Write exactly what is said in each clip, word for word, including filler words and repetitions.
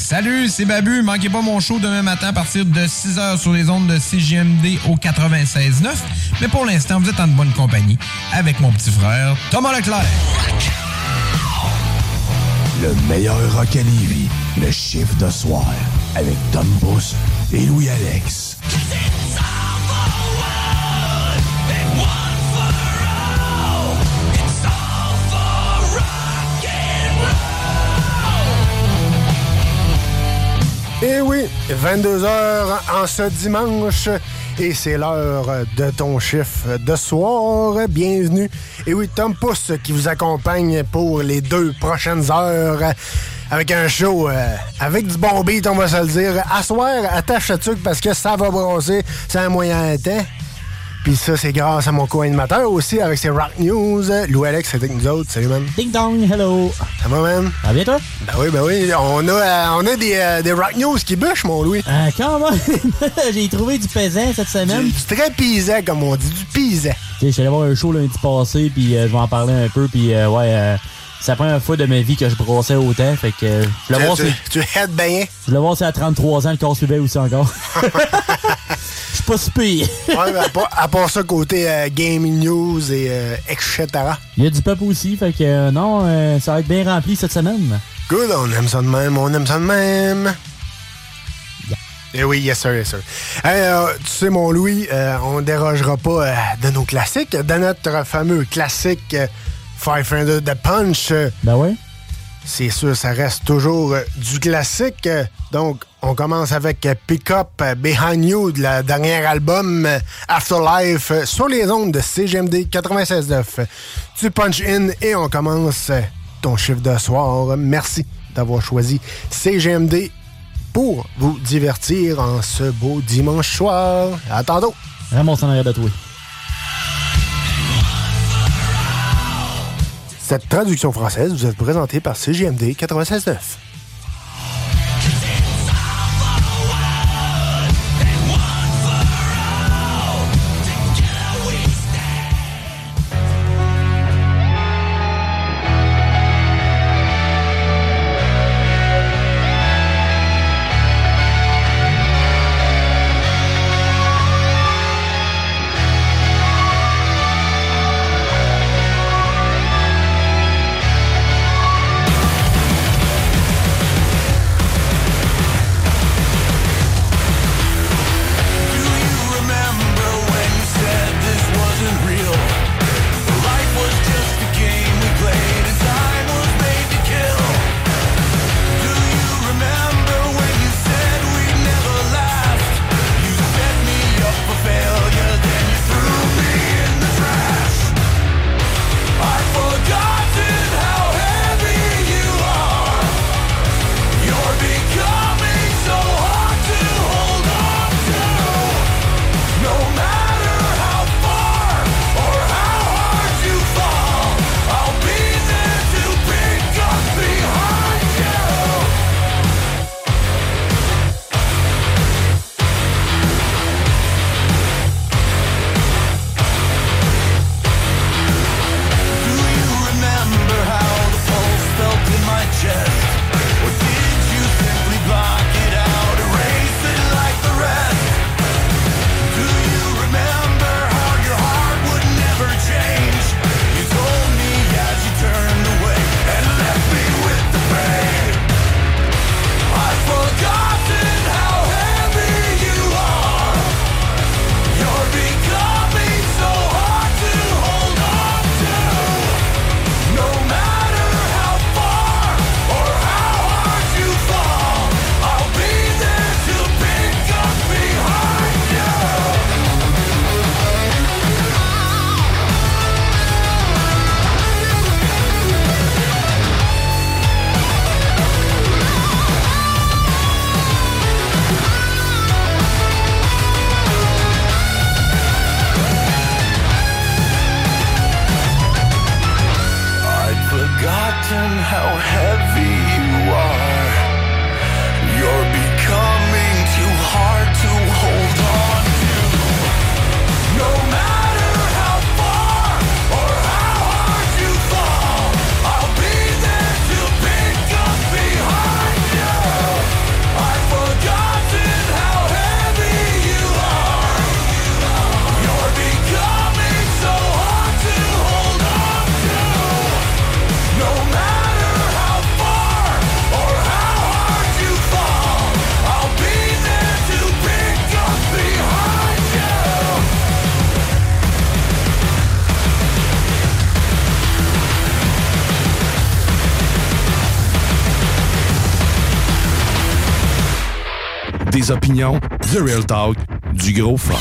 Salut, c'est Babu. Manquez pas mon show demain matin à partir de six heures sur les ondes de C J M D au quatre-vingt-seize neuf. Mais pour l'instant, vous êtes en bonne compagnie avec mon petit frère Thomas Leclerc. Le meilleur rock à Lévis, le chiffre de soir, avec Tom Pousse et Louis-Alex. Et oui, vingt-deux heures en ce dimanche, et c'est l'heure de ton chiffre de soir. Bienvenue. Et oui, Tom Pousse qui vous accompagne pour les deux prochaines heures avec un show euh, avec du bon beat, on va se le dire. À soir, attache le truc parce que ça va brasser, c'est un moyen temps. Puis ça, c'est grâce à mon co-animateur aussi avec ses Rock News. Louis-Alex, c'est avec nous autres. Salut, man. Ding dong, hello. Ça va, man? Ça va bien, toi? Ben oui, ben oui. On a, euh, on a des, euh, des Rock News qui bûchent, mon Louis. Euh, quand même. J'ai trouvé du pesant cette semaine. Du, du très pisant, comme on dit. Du pisant. Je suis allé voir un show lundi passé, puis euh, je vais en parler un peu, puis euh, ouais... Euh, c'est la première fois de ma vie que je brossais autant, fait que... Euh, je voulais voir tu, si... tu headbangais? Je voulais voir si à trente-trois ans, le corps suivait aussi encore. Je suis pas si pire. Ouais, mais à, part, à part ça, côté euh, gaming news et euh, et cetera. Il y a du peuple aussi, fait que euh, non, euh, ça va être bien rempli cette semaine. Good, on aime ça de même, on aime ça de même. Yeah. Eh oui, yes sir, yes sir. Hey, euh, tu sais, mon Louis, euh, on dérogera pas euh, de nos classiques, de notre fameux classique euh, Five Finger de Punch. Euh, ben ouais. C'est sûr, ça reste toujours euh, du classique. Euh, donc, on commence avec euh, Pick Up euh, Behind You, de la dernière album euh, Afterlife, euh, sur les ondes de C G M D quatre-vingt-seize neuf. Tu punch in et on commence euh, ton chiffre de soir. Merci d'avoir choisi C G M D pour vous divertir en ce beau dimanche soir. À tantôt. Ramasse en arrière de toi. Cette traduction française vous est présentée par C G M D quatre-vingt-seize neuf. Des opinions, The Real Talk, du gros fun.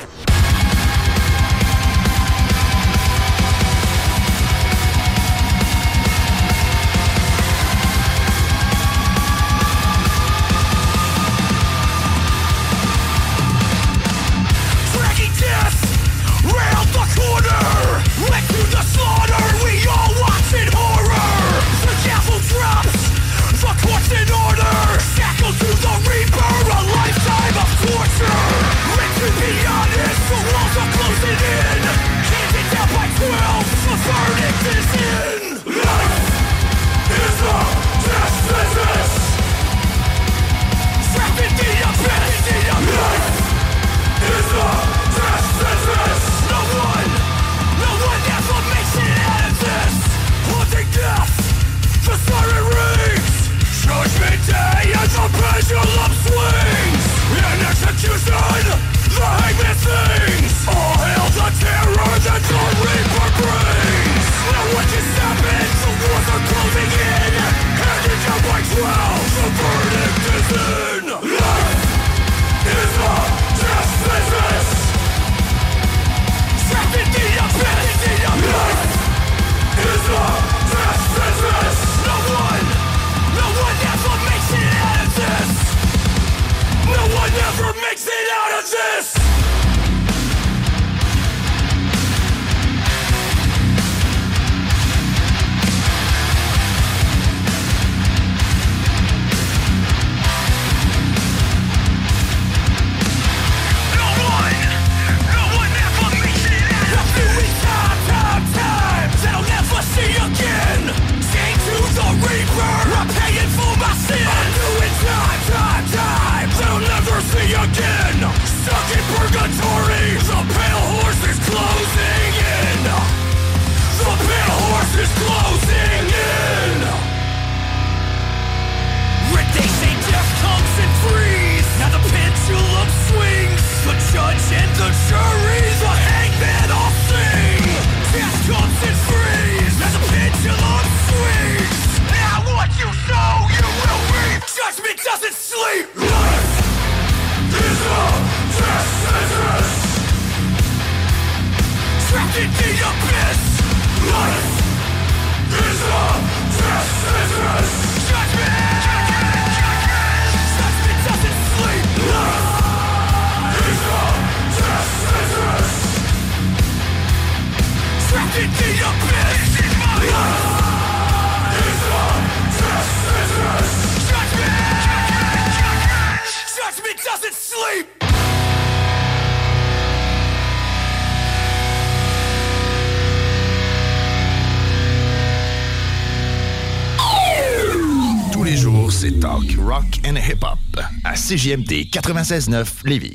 C'est Talk, Rock and Hip-Hop à C J M D quatre-vingt-seize neuf Lévis.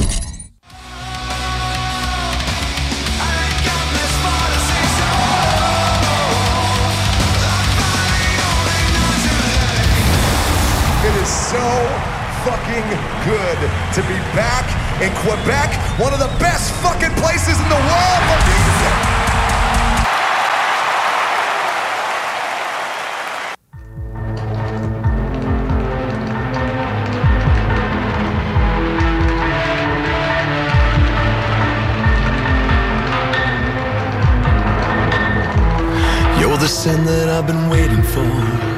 It is so fucking good to be back in Quebec, one of the best fucking places in the world for music. The sin that I've been waiting for.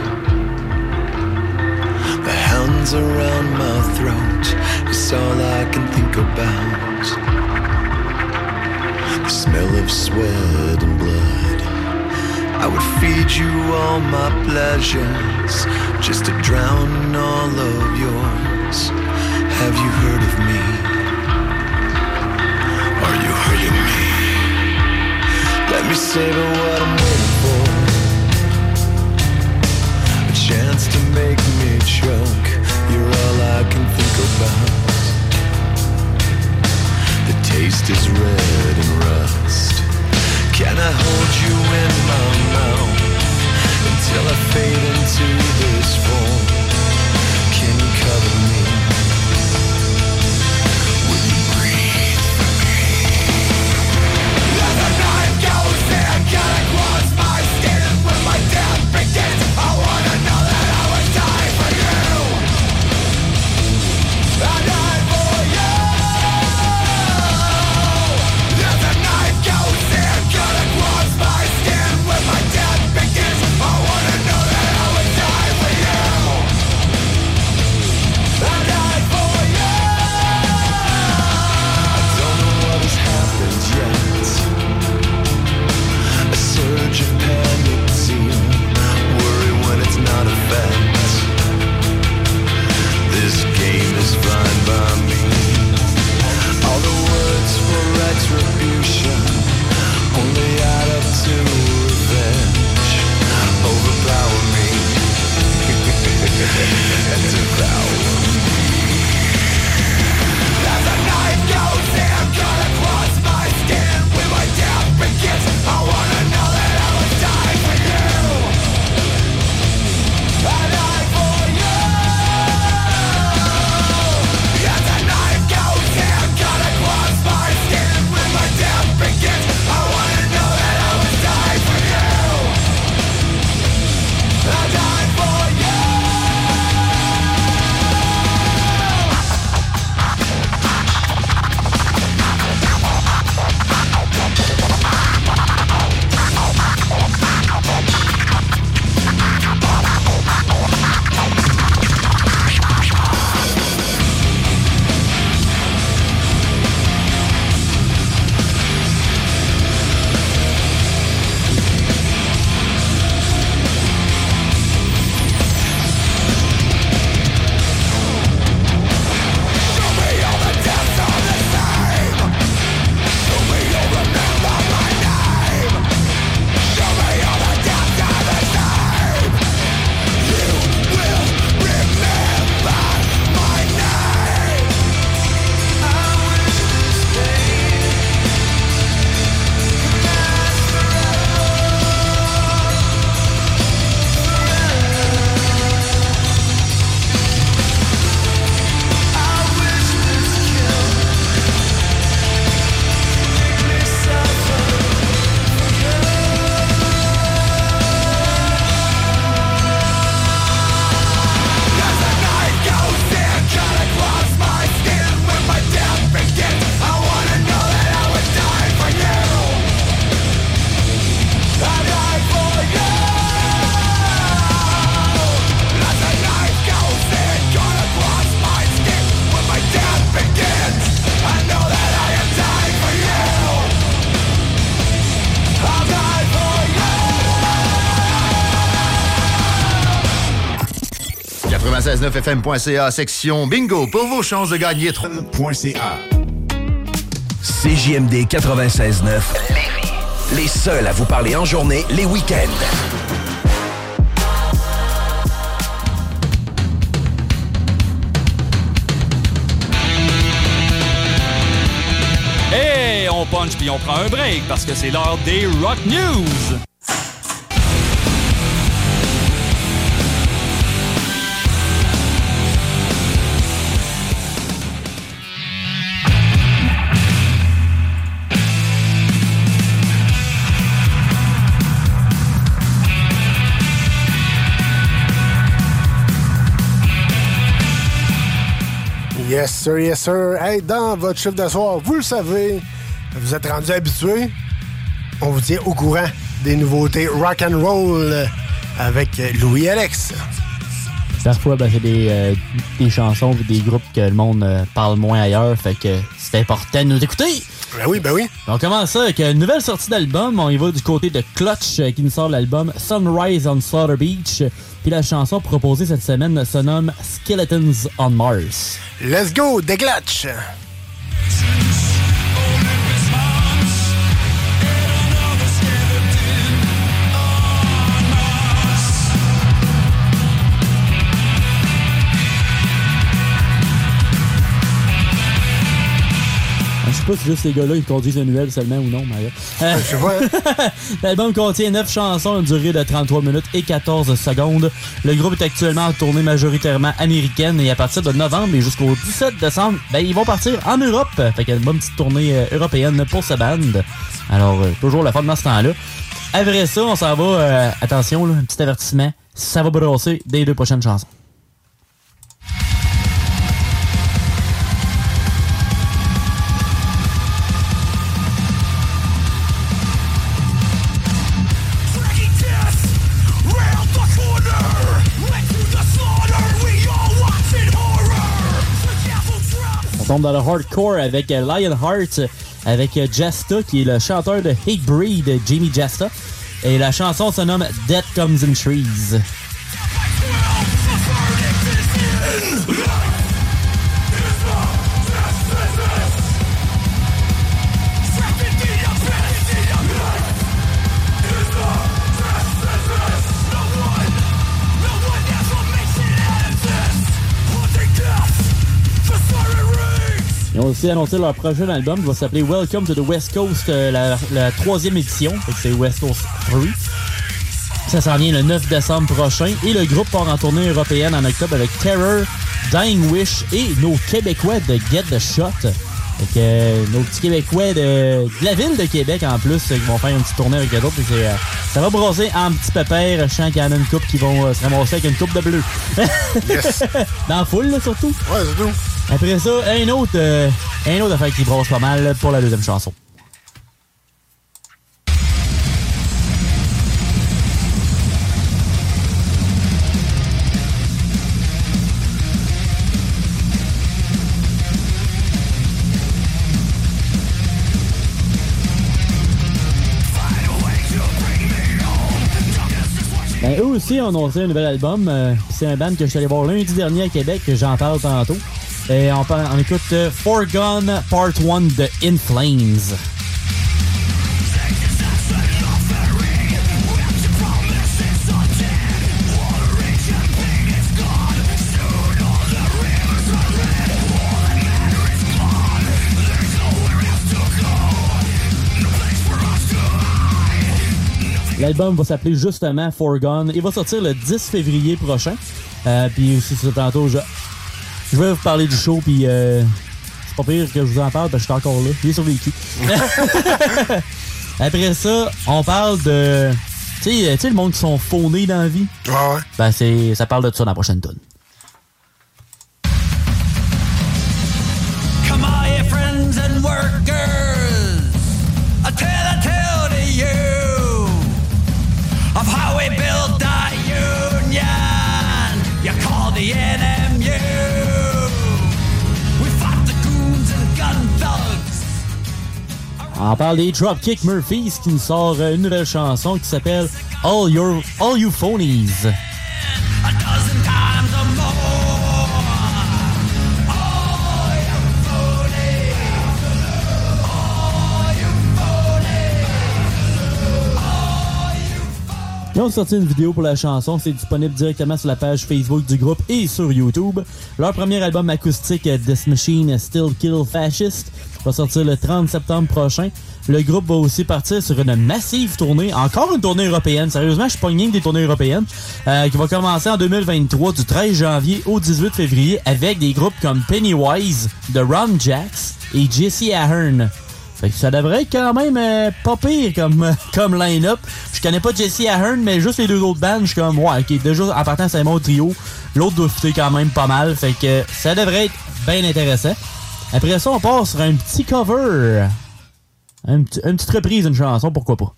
The hands around my throat is all I can think about. The smell of sweat and blood. I would feed you all my pleasures just to drown all of yours. Have you heard of me? Are you hurting me? Let me savor what I'm waiting for. A chance to make me choke. You're all I can think about. The taste is red and rust. Can I hold you in my mouth until I fade into this form? Can you cover me? Will you breathe for me? As the night goes in, can I cross my skin when my death begins? I wanna know that I would die for you. I quatre-vingt-seize neuf F M point C A, section bingo, pour vos chances de gagner trois. .ca. C J M D quatre-vingt-seize neuf, Lévis. Les seuls à vous parler en journée, les week-ends. Hey, on punch puis on prend un break parce que c'est l'heure des Rock News. Yes, sir, yes, sir. Hey, dans votre chiffre de soir, vous le savez, vous êtes rendu habitué. On vous tient au courant des nouveautés rock and roll avec Louis-Alex. Parfois, ben, c'est des, euh, des chansons ou des groupes que le monde euh, parle moins ailleurs, fait que c'est important de nous écouter. Ben oui, ben oui. On commence ça avec une nouvelle sortie d'album. On y va du côté de Clutch euh, qui nous sort l'album Sunrise on Slaughter Beach. Puis la chanson proposée cette semaine se nomme Skeletons on Mars. Let's go, des Clutch! Je sais pas si juste ces gars-là ils conduisent une nouvelle seulement ou non, mais euh, je sais pas. Hein? L'album contient neuf chansons, une durée de trente-trois minutes et quatorze secondes. Le groupe est actuellement en tournée majoritairement américaine et à partir de novembre et jusqu'au dix-sept décembre, ben ils vont partir en Europe. Fait qu'il y a une bonne petite tournée euh, européenne pour ce band. Alors euh, toujours la fun dans ce temps-là. Après ça, on s'en va. Euh, attention, là, un petit avertissement. Ça va brasser dès les deux prochaines chansons. On tombe dans le hardcore avec Lionheart, avec Jasta, qui est le chanteur de Hatebreed, Jamie Jasta. Et la chanson se nomme Death Comes in Trees. Ils ont aussi annoncé leur prochain album qui va s'appeler Welcome to the West Coast, euh, la, la troisième édition. C'est West Coast trois. Ça s'en vient le neuf décembre prochain. Et le groupe part en tournée européenne en octobre avec Terror, Dying Wish et nos Québécois de Get the Shot. Fait que, euh, nos petits Québécois de, de la ville de Québec en plus qui vont faire une petite tournée avec eux autres. Euh, ça va brasser en petits pépères. Je sens qu'il y en a une coupe qui vont euh, se ramasser avec une coupe de bleu. Yes. Dans la foule, là, surtout. Ouais, c'est tout. Après ça, un autre, euh, un autre affaire qui brosse pas mal pour la deuxième chanson. Ben, eux aussi ont annoncé un nouvel album. Euh, c'est un band que je suis allé voir lundi dernier à Québec, que j'en parle tantôt. Et on, parle, on écoute euh, Forgone Part un de In Flames. L'album va s'appeler justement Forgone. Il va sortir le dix février prochain. Euh, puis aussi, c'est tantôt, je, je vais vous parler du show, puis euh, c'est pas pire que je vous en parle, parce que je suis encore là. J'ai survécu. Après ça, on parle de... Tu sais, le monde qui sont faunés dans la vie? Ah ouais. Ben, c'est, ça parle de ça dans la prochaine tune. Come on, your friends and workers, I tell, I tell to you of how we built our union. You call the N M U. We fought the goons and gun thugs. On parle des Dropkick Murphys qui nous sort une nouvelle chanson qui s'appelle All Your All You Phonies. A dozen times or more. Ils ont sorti une vidéo pour la chanson. C'est disponible directement sur la page Facebook du groupe et sur YouTube. Leur premier album acoustique, This Machine Still Kill Fascist, va sortir le trente septembre prochain. Le groupe va aussi partir sur une massive tournée, encore une tournée européenne. Sérieusement, je suis pas rien que des tournées européennes, euh, qui va commencer en deux mille vingt-trois, du treize janvier au dix-huit février, avec des groupes comme Pennywise, The Rum Jacks et Jesse Ahern. Fait que ça devrait être quand même euh, pas pire comme, euh, comme line-up. Je connais pas Jesse Ahern, mais juste les deux autres bands, je suis comme, ouais, ok, déjà, en partant, c'est un bon trio. L'autre doit fitter quand même pas mal. Fait que ça devrait être bien intéressant. Après ça, on part sur un petit cover. Un petit, une petite reprise d'une chanson, pourquoi pas.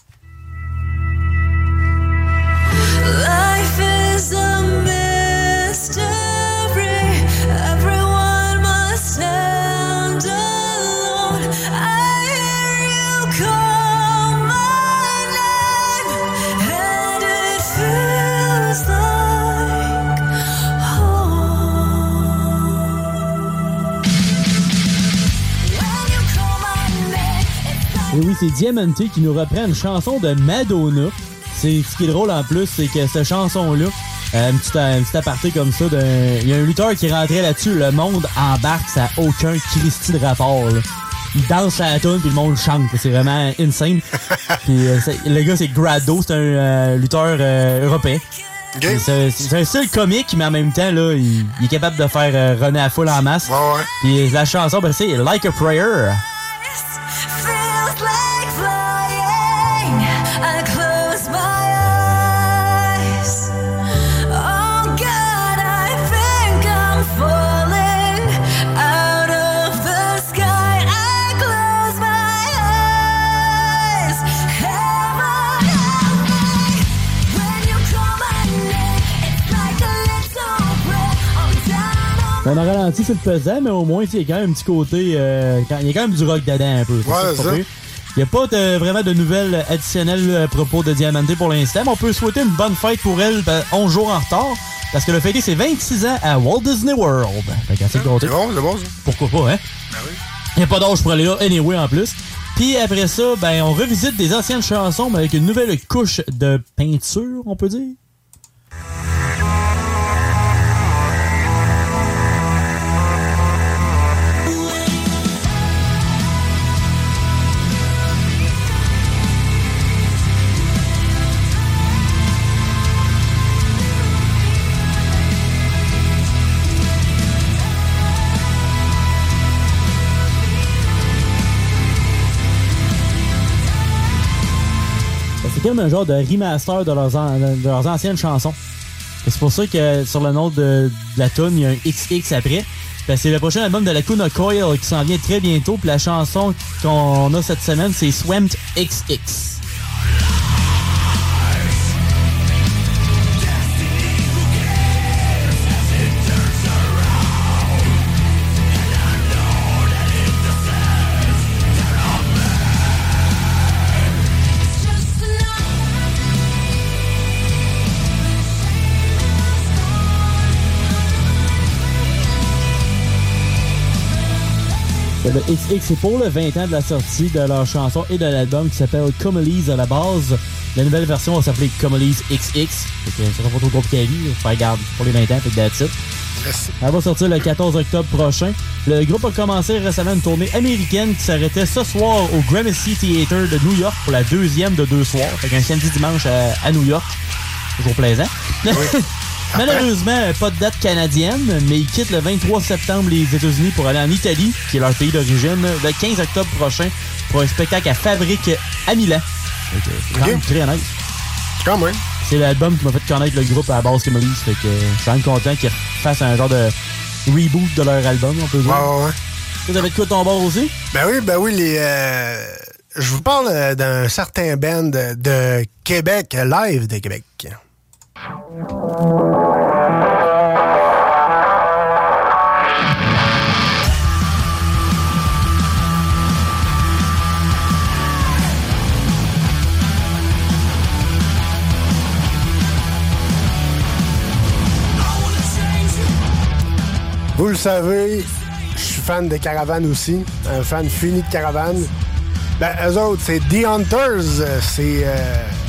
Life is a mystery. Everyone must stand alone. I hear you call my name, and it feels like home. When you call my name, it's like Et oui, c'est Diamante qui nous reprend une chanson de Madonna. C'est, ce qui est drôle en plus, c'est que cette chanson-là, euh, une, petite, une petite aparté comme ça, il y a un lutteur qui rentrait là-dessus, le monde embarque, ça n'a aucun Christy de rapport. Là. Il danse à la tune puis le monde chante. C'est vraiment insane. Puis, euh, le gars, c'est Grado, c'est un euh, lutteur euh, européen. Okay. C'est, c'est un style comique, mais en même temps, là, il, il est capable de faire euh, runner à foule en masse. Ouais, ouais. Puis la chanson, ben, c'est Like a Prayer. feels like flying. I close my eyes. Oh God, I think I'm falling out of the sky. I close my eyes. Heaven help me when you call my name. It's like a little breath on down on On a ralenti, c'est le pesant, mais au moins, il y a quand même un petit côté. Euh, quand, il y a quand même du rock dedans un peu. Ouais, c'est ça. Il n'y a pas de, vraiment de nouvelles additionnelles à propos de Diamante pour l'instant, mais on peut souhaiter une bonne fête pour elle, onze jours en retard, parce que le fêté, c'est vingt-six ans à Walt Disney World. Fait qu'elle s'est comptée. C'est bon, c'est bon, ça. Pourquoi pas, hein? Ben oui. Il n'y a pas d'âge pour aller là, anyway, en plus. Puis après ça, ben, on revisite des anciennes chansons, mais avec une nouvelle couche de peinture, on peut dire. C'est comme un genre de remaster de leurs, an- de leurs anciennes chansons. Et c'est pour ça que sur le nom de, de la tune, il y a un X X après. Ben, c'est le prochain album de Lacuna Coil qui s'en vient très bientôt. Puis la chanson qu'on a cette semaine, c'est Swamped X X. Le X X, c'est pour le vingt ans de la sortie de leur chanson et de l'album qui s'appelle Comalies à la base. La nouvelle version va s'appeler Comalies X X. Fait que ça sera pas trop compliqué à lire. Faire garde pour les vingt ans, fait que that's it. Yes. Elle va sortir le quatorze octobre prochain. Le groupe a commencé récemment une tournée américaine qui s'arrêtait ce soir au Gramercy Theatre de New York pour la deuxième de deux soirs. Fait qu'un samedi dimanche à, à New York. Toujours plaisant. Oui. Malheureusement, pas de date canadienne, mais ils quittent le vingt-trois septembre les États-Unis pour aller en Italie, qui est leur pays d'origine, le quinze octobre prochain pour un spectacle à Fabrique à Milan. Donc, c'est quand même très honnête. Quand même. C'est l'album qui m'a fait connaître le groupe à la base Comalies, fait que je suis quand même content qu'ils fassent un genre de reboot de leur album, on peut dire. Ouais, ouais, ouais. Tu avais de quoi ton bord aussi? Ben oui, ben oui, les... Euh, je vous parle euh, d'un certain band de, de Québec, live de Québec. Vous le savez, je suis fan de Caravane aussi, un fan fini de Caravane. Ben, eux autres, c'est The Hunters, c'est... Euh,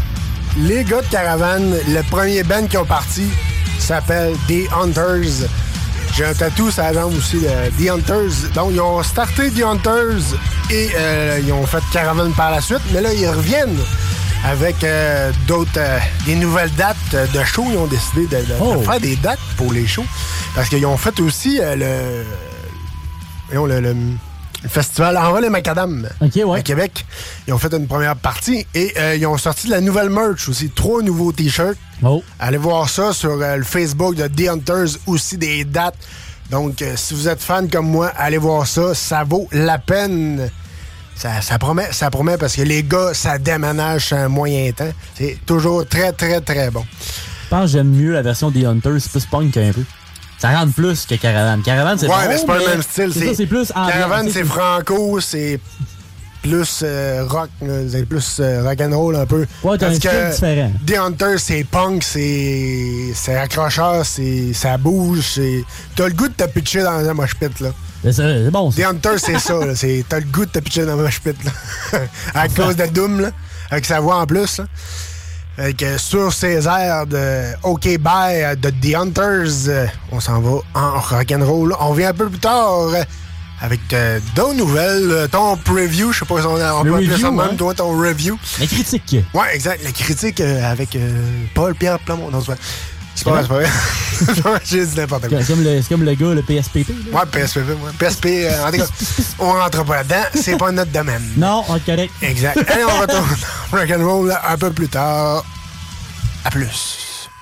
les gars de Caravane, le premier band qui ont parti s'appelle The Hunters. J'ai un tatou sur la jambe aussi de The Hunters. Donc, ils ont starté The Hunters et euh, ils ont fait Caravane par la suite. Mais là, ils reviennent avec euh, d'autres, euh, des nouvelles dates de shows. Ils ont décidé de, de, oh. de faire des dates pour les shows. Parce qu'ils ont fait aussi euh, le, voyons, le, le, le festival Envol et Macadam okay, ouais. à Québec. Ils ont fait une première partie et euh, ils ont sorti de la nouvelle merch aussi. Trois nouveaux t-shirts. Oh. Allez voir ça sur euh, le Facebook de The Hunters, aussi des dates. Donc, euh, si vous êtes fan comme moi, allez voir ça. Ça vaut la peine. Ça, ça promet, ça promet parce que les gars, ça déménage sur un moyen temps. C'est toujours très, très, très bon. Je pense que j'aime mieux la version des Hunters. C'est plus punk un peu. Ça rentre plus que Caravane. Caravane, c'est ouais, bon, mais c'est pas mais le même style. C'est, ça, c'est plus Caravane, ambiance, c'est franco, c'est plus euh, rock, là, c'est plus euh, rock'n'roll un peu. Ouais, t'as parce un style que différent. The Hunters, c'est punk, c'est, c'est accrocheur, c'est, ça bouge, c'est... T'as le goût de te pitcher dans un mosh pit, là. C'est, c'est bon, ça. The Hunters, c'est ça, là. C'est, t'as le goût de te pitcher dans un mosh pit, là. À cause de Doom, là. Avec sa voix en plus, là. Avec, euh, sur ces airs de OK Bye de The Hunters, euh, on s'en va en rock'n'roll. On vient un peu plus tard euh, avec euh, d'autres nouvelles. Euh, ton preview, je sais pas si on, on peut appeler ça même, hein? Toi, ton review. La critique. Ouais, exact. La critique euh, avec euh, Paul-Pierre Plamondon. Non, c'est pas c'est pas, c'est pas vrai. J'ai dit n'importe quoi. C'est comme le, c'est comme le gars, le P S P T. Là. Ouais, P S P T. Ouais. P S P, euh, en tout cas, on rentre pas là-dedans. C'est pas notre domaine. Non, on est correct. Exact. Allez, on retourne dans rock'n'roll là, un peu plus tard. À plus.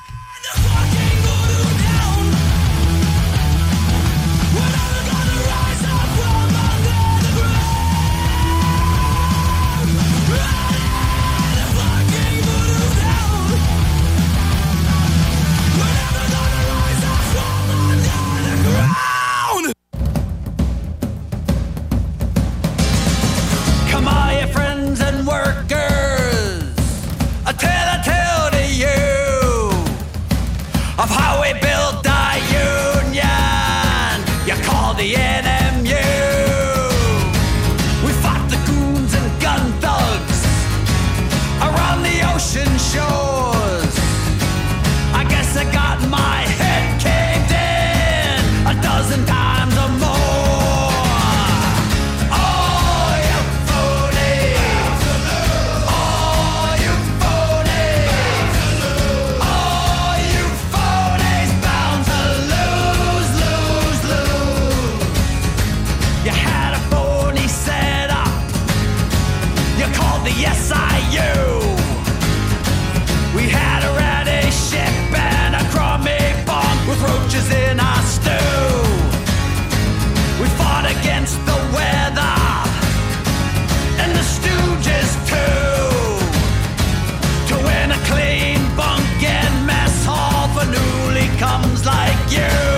Come on, your friends and workers. I tell, I tell to you of how we built our union. You call the N M U. We fought the goons and gun thugs around the ocean shores. I guess I got my head caved in a dozen times or more. The S I U. We had a ratty ship and a crummy bomb with roaches in our stew. We fought against the weather and the Stooges too, to win a clean bunk and mess hall for newly comes like you.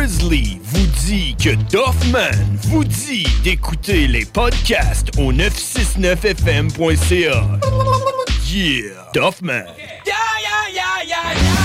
Grizzly vous dit que Doffman vous dit d'écouter les podcasts au neuf cent soixante-neuf F M point C A. Yeah, Doffman. Yeah, yeah, yeah, yeah, yeah.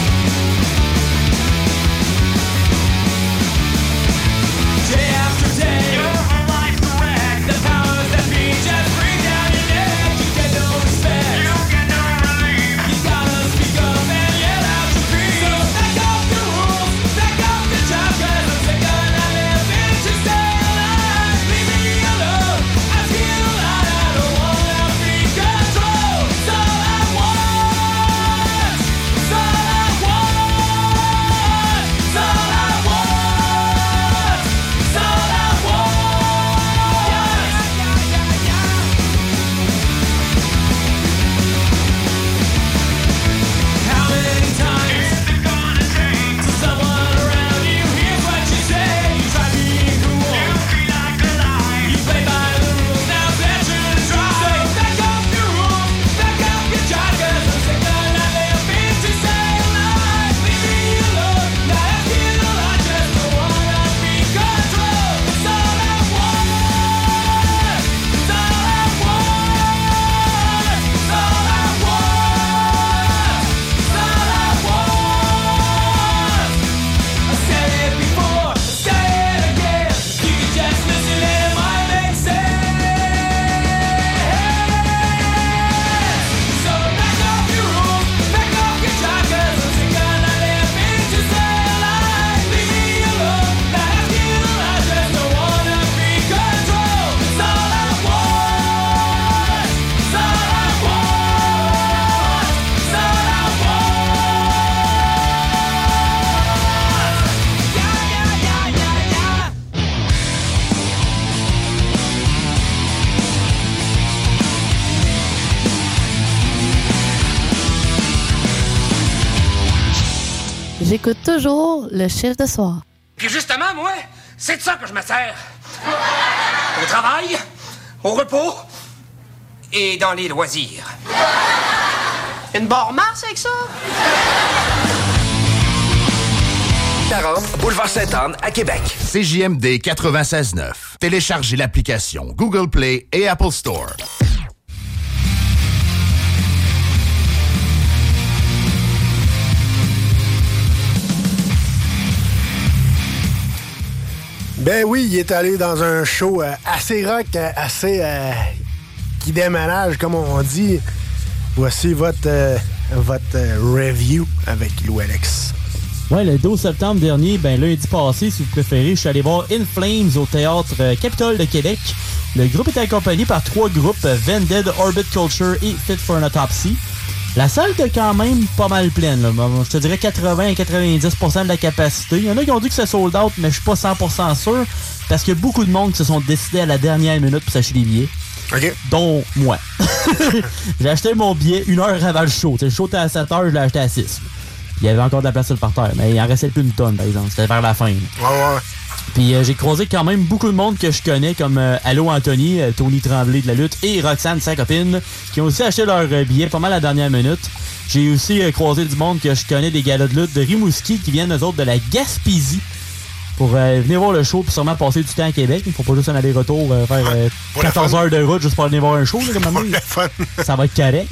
Day after day, you're a life wreck. The powers that be just bring down your neck. You get no respect, you get no relief. You gotta speak up and yell out your creed. So back up the rules, back up the job, 'cause I'm sick of not living to stay alive. Leave me alone, I feel alive. I don't wanna be controlled. It's all I want, it's all I want, it's all I want, it's all I want. How many times is it gonna take till someone around you hears what you say? You try being cool, you feel like a lie. You play by the rules, now veteran try. So back up your rules, back up your job, 'cause I'm sick of not living to stay alive. Leave me alone, not asking a lot, just don't wanna be controlled. It's all I want, it's all I want, it's all I want, it's all I want. I said it before, say it again. You can just listen, it might make sense. So back up your rules, back up your job, 'cause I'm sick of not living to stay alive. Leave me alone, not asking a lot, just don't wanna be controlled. It's all I want, it's all I want, it's all I want. Yeah, yeah, yeah, yeah, yeah. J'écoute toujours le chiffre de soir. Puis justement, moi, c'est de ça que je me sers. Au travail, au repos et dans les loisirs. Une barre Mars avec ça? quarante, boulevard Sainte-Anne à Québec. C J M D quatre-vingt-seize neuf. Téléchargez l'application Google Play et Apple Store. Ben oui, il est allé dans un show euh, assez rock, euh, assez euh, qui déménage, comme on dit. Voici votre, euh, votre euh, review avec Lou Alex. Ouais, le douze septembre dernier, ben lundi passé, si vous préférez, je suis allé voir In Flames au Théâtre euh, Capitole de Québec. Le groupe était accompagné par trois groupes, euh, Vended, Orbit Culture et Fit for an Autopsy. La salle était quand même pas mal pleine, là. Je te dirais quatre-vingts à quatre-vingt-dix pour cent de la capacité. Il y en a qui ont dit que c'est sold out, mais je suis pas cent pour cent sûr, parce qu'il y a beaucoup de monde qui se sont décidés à la dernière minute pour s'acheter des billets. OK. Dont moi. J'ai acheté mon billet une heure avant le show. T'sais, le show était à sept heures, je l'ai acheté à six. Il y avait encore de la place sur le parterre, mais il en restait plus une tonne, par exemple. C'était vers la fin. Là. Ouais, ouais. Puis euh, j'ai croisé quand même beaucoup de monde que je connais, comme euh, Allo Anthony, euh, Tony Tremblay de la lutte, et Roxane, sa copine, qui ont aussi acheté leur euh, billet pas mal à la dernière minute. J'ai aussi euh, croisé du monde que je connais, des galas de lutte de Rimouski, qui viennent, eux autres, de la Gaspésie, pour euh, venir voir le show, puis sûrement passer du temps à Québec. Il faut pas juste un aller-retour, euh, faire euh, quatorze heures de route juste pour venir voir un show. Là, comme ça va être correct.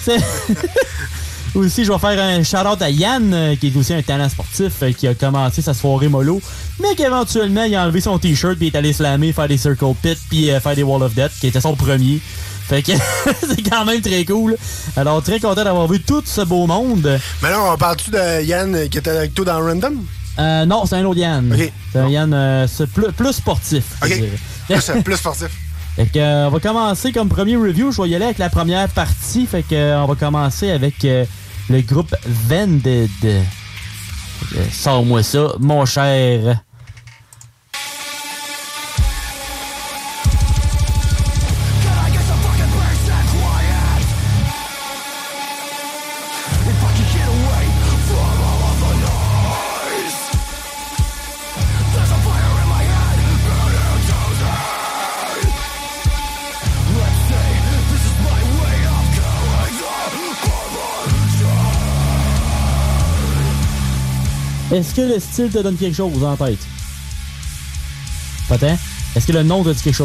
Aussi, je vais faire un shout-out à Yann, euh, qui est aussi un talent sportif, euh, qui a commencé sa soirée mollo, mais qu'éventuellement, il a enlevé son t-shirt, puis il est allé slammer, faire des circle pits, puis euh, faire des wall of death, qui était son premier. Fait que c'est quand même très cool. Alors, très content d'avoir vu tout ce beau monde. Mais là, on parle-tu de Yann qui était avec toi dans Random? Euh, non, c'est un autre Yann. Okay. C'est un Yann euh, c'est plus, plus sportif. OK. Plus, plus sportif. Fait que, euh, on va commencer comme premier review. Je vais y aller avec la première partie. Fait que, euh, on va commencer avec euh, le groupe Vended. Fait que, sors-moi ça, mon cher. Est-ce que le style te donne quelque chose en tête? Pas tant? Est-ce que le nom te dit quelque chose?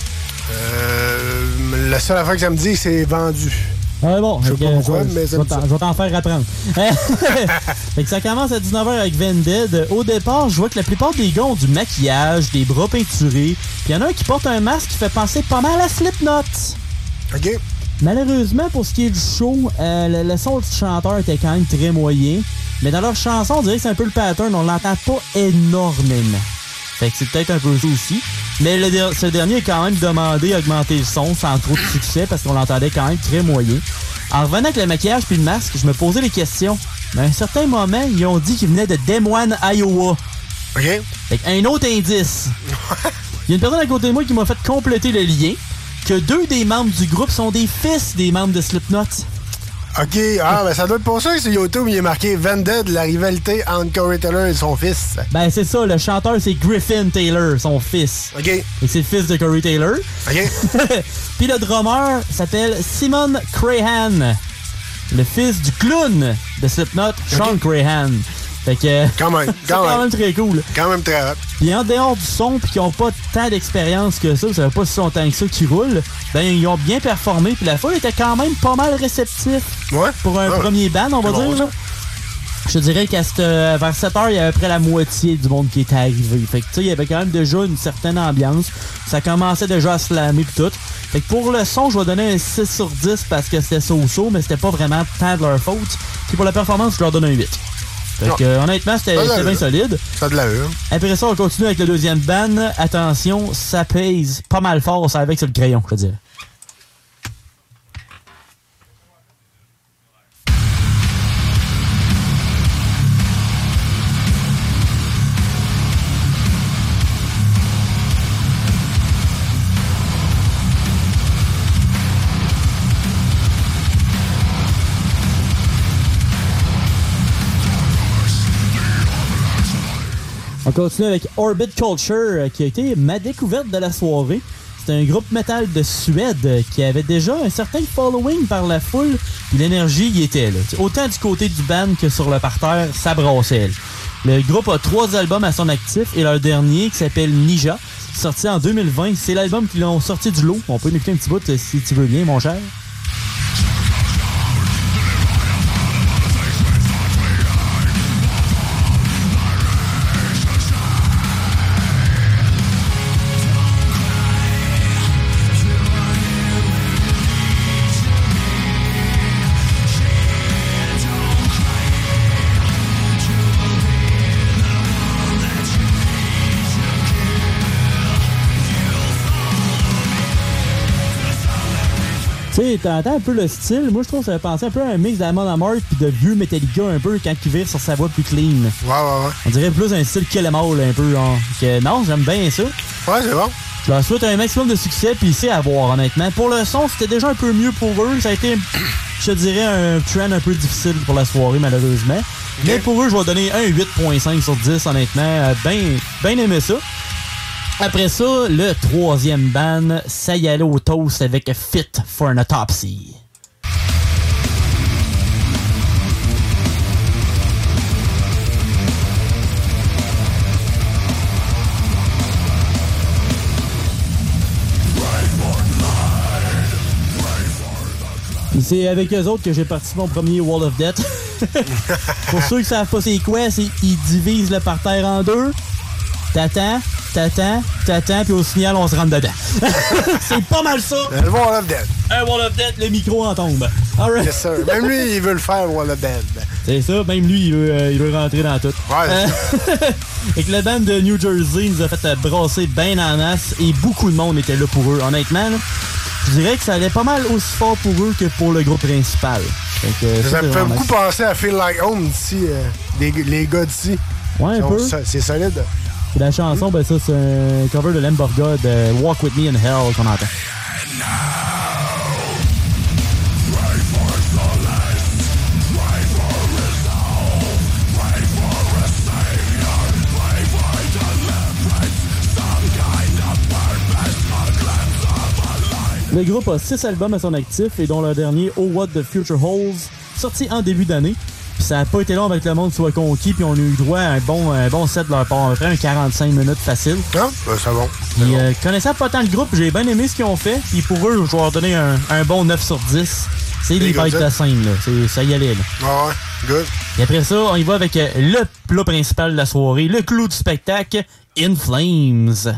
Euh, la seule affaire que ça me dit, c'est vendu. Ah bon, je sais pas pourquoi, mais je vais t'en- je vais t'en faire apprendre. Fait que ça commence à dix-neuf heures avec Vended. Au départ, je vois que la plupart des gars ont du maquillage, des bras peinturés. Puis il y en a un qui porte un masque qui fait penser pas mal à Slipknot. OK. Malheureusement, pour ce qui est du show, euh, le, le son du chanteur était quand même très moyen. Mais dans leur chanson, on dirait que c'est un peu le pattern. On l'entend pas énormément. Fait que c'est peut-être un peu ça aussi. Mais le der- ce dernier a quand même demandé d'augmenter le son sans trop de succès parce qu'on l'entendait quand même très moyen. En revenant avec le maquillage puis le masque, je me posais des questions. Mais à un certain moment, ils ont dit qu'ils venaient de Des Moines, Iowa. OK. Fait un autre indice. Il y a une personne à côté de moi qui m'a fait compléter le lien que deux des membres du groupe sont des fils des membres de Slipknot. OK. Ah, ben ça doit être pour ça que sur YouTube, il est marqué Vended, la rivalité entre Corey Taylor et son fils. Ben, c'est ça. Le chanteur, c'est Griffin Taylor, son fils. OK. Et c'est le fils de Corey Taylor. OK. Puis le drummer s'appelle Simon Crahan, le fils du clown de Slipknot, Sean Crahan. Fait que... Quand même. c'est Quand quand même. même très cool. Quand même très hot. Puis en dehors du son, puis qu'ils n'ont pas tant d'expérience que ça, ça fait pas si longtemps que ça qu'ils roulent, ben ils ont bien performé, puis la foule était quand même pas mal réceptif ouais. pour un ouais. premier band, on va C'est dire. bon, Là. Je dirais qu'à cette, euh, vers sept heures, il y avait à peu près la moitié du monde qui était arrivé. Fait que tu sais, il y avait quand même déjà une certaine ambiance. Ça commençait déjà à slammer pis tout. Fait que pour le son, je vais donner un six sur dix parce que c'était so-so, mais c'était pas vraiment tant de leur faute. Puis pour la performance, je leur donne un huit. Fait que, euh, honnêtement, c'était c'était bien solide. Ça a de l'allure. Après ça, on continue avec le deuxième band. Attention, ça pèse pas mal fort, ça avec sur le crayon, je veux dire. On continue avec Orbit Culture, euh, qui a été ma découverte de la soirée. C'est un groupe metal de Suède euh, qui avait déjà un certain following par la foule, puis l'énergie y était là. T'sais, autant du côté du band que sur le parterre, ça brassait. Là. Le groupe a trois albums à son actif et leur dernier, qui s'appelle Nija, sorti en deux mille vingt, c'est l'album qu'ils ont sorti du lot. On peut écouter un petit bout euh, si tu veux bien, mon cher. Tu sais, t'entends un peu le style. Moi, je trouve que ça fait penser un peu à un mix d'Amon Amarth puis de vieux Metallica un peu quand il vire sur sa voix plus clean. Ouais, ouais, ouais. On dirait plus un style Kill 'Em All un peu. Hein. Que, non, j'aime bien ça. Ouais, c'est bon. Je leur souhaite un maximum de succès puis c'est à voir, honnêtement. Pour le son, c'était déjà un peu mieux pour eux. Ça a été, je te dirais, un trend un peu difficile pour la soirée, malheureusement. Okay. Mais pour eux, je vais donner un huit virgule cinq sur dix, honnêtement. Ben, ben aimé ça. Après ça, le troisième band, ça y allait au toast avec Fit for an Autopsy. C'est avec eux autres que j'ai participé au premier Wall of Death. Pour ceux qui savent pas c'est quoi, c'est qu'ils divisent le parterre en deux. T'attends, t'attends, t'attends, puis au signal, on se rentre dedans. C'est pas mal ça. Le Wall of Death. Un Wall of Death, le micro en tombe. All right. Yes, sir. Même lui, il veut le faire, Wall of Death. C'est ça, même lui, il veut, euh, il veut rentrer dans tout. Ouais. Euh, et que le band de New Jersey nous a fait euh, brasser ben en masse et beaucoup de monde était là pour eux. Honnêtement, là, je dirais que ça allait pas mal aussi fort pour eux que pour le groupe principal. Donc, euh, ça, ça me fait beaucoup nice. penser à Feel Like Home d'ici, euh, les, les gars d'ici. Ouais, un peu. C'est solide. Et la chanson, ben ça, c'est un cover de Lamborghini de Walk With Me in Hell qu'on entend. Le groupe a six albums à son actif et dont le dernier Oh What the Future Holds, sorti en début d'année. Puis ça n'a pas été long avec que le monde soit conquis, puis on a eu droit à un bon, un bon set de leur part. Après un quarante-cinq minutes facile. Ah, ben, c'est bon. Puis euh, connaissant pas tant le groupe, j'ai bien aimé ce qu'ils ont fait. Puis pour eux, je vais leur donner un, un bon neuf sur dix. C'est des bêtes de scène, là. C'est, ça y allait, là. Ah ouais, good. Et après ça, on y va avec euh, le plat principal de la soirée, le clou du spectacle, In Flames.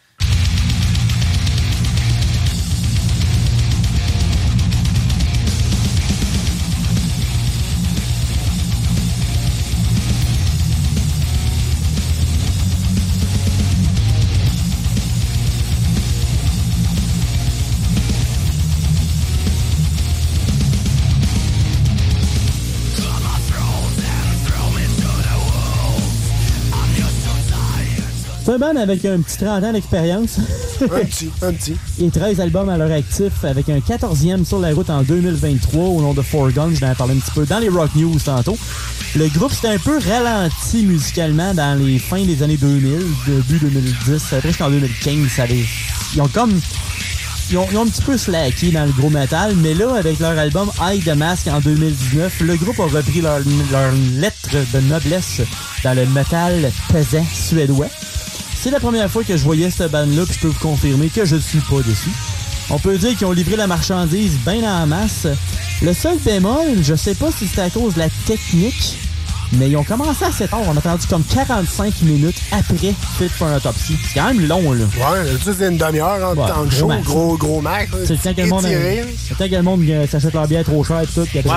C'est un band avec un petit trente ans d'expérience. Un petit, un petit. Et treize albums à leur actif, avec un quatorzième sur la route en deux mille vingt-trois au nom de Four Guns. Je n'en ai parlé un petit peu dans les Rock News tantôt. Le groupe s'était un peu ralenti musicalement dans les fins des années deux mille, début deux mille dix, après jusqu'en deux mille quinze. Ça les... Ils ont comme... Ils ont, ils ont un petit peu slacké dans le gros metal, mais là, avec leur album Eye the Mask en deux mille dix-neuf, le groupe a repris leur, leur lettre de noblesse dans le metal pesant suédois. C'est la première fois que je voyais cette bande-là, puis je peux vous confirmer que je ne suis pas déçu. On peut dire qu'ils ont livré la marchandise bien en masse. Le seul bémol, je sais pas si c'était à cause de la technique, mais ils ont commencé assez tard. On a attendu comme quarante-cinq minutes après Fit for an Autopsy. C'est quand même long, là. Ouais, ça, c'est une demi-heure en ouais, temps de show. Max. Gros, gros max. C'est le temps que le monde, c'est le temps que le monde euh, s'achète leur bière trop cher et tout. Ouais, c'est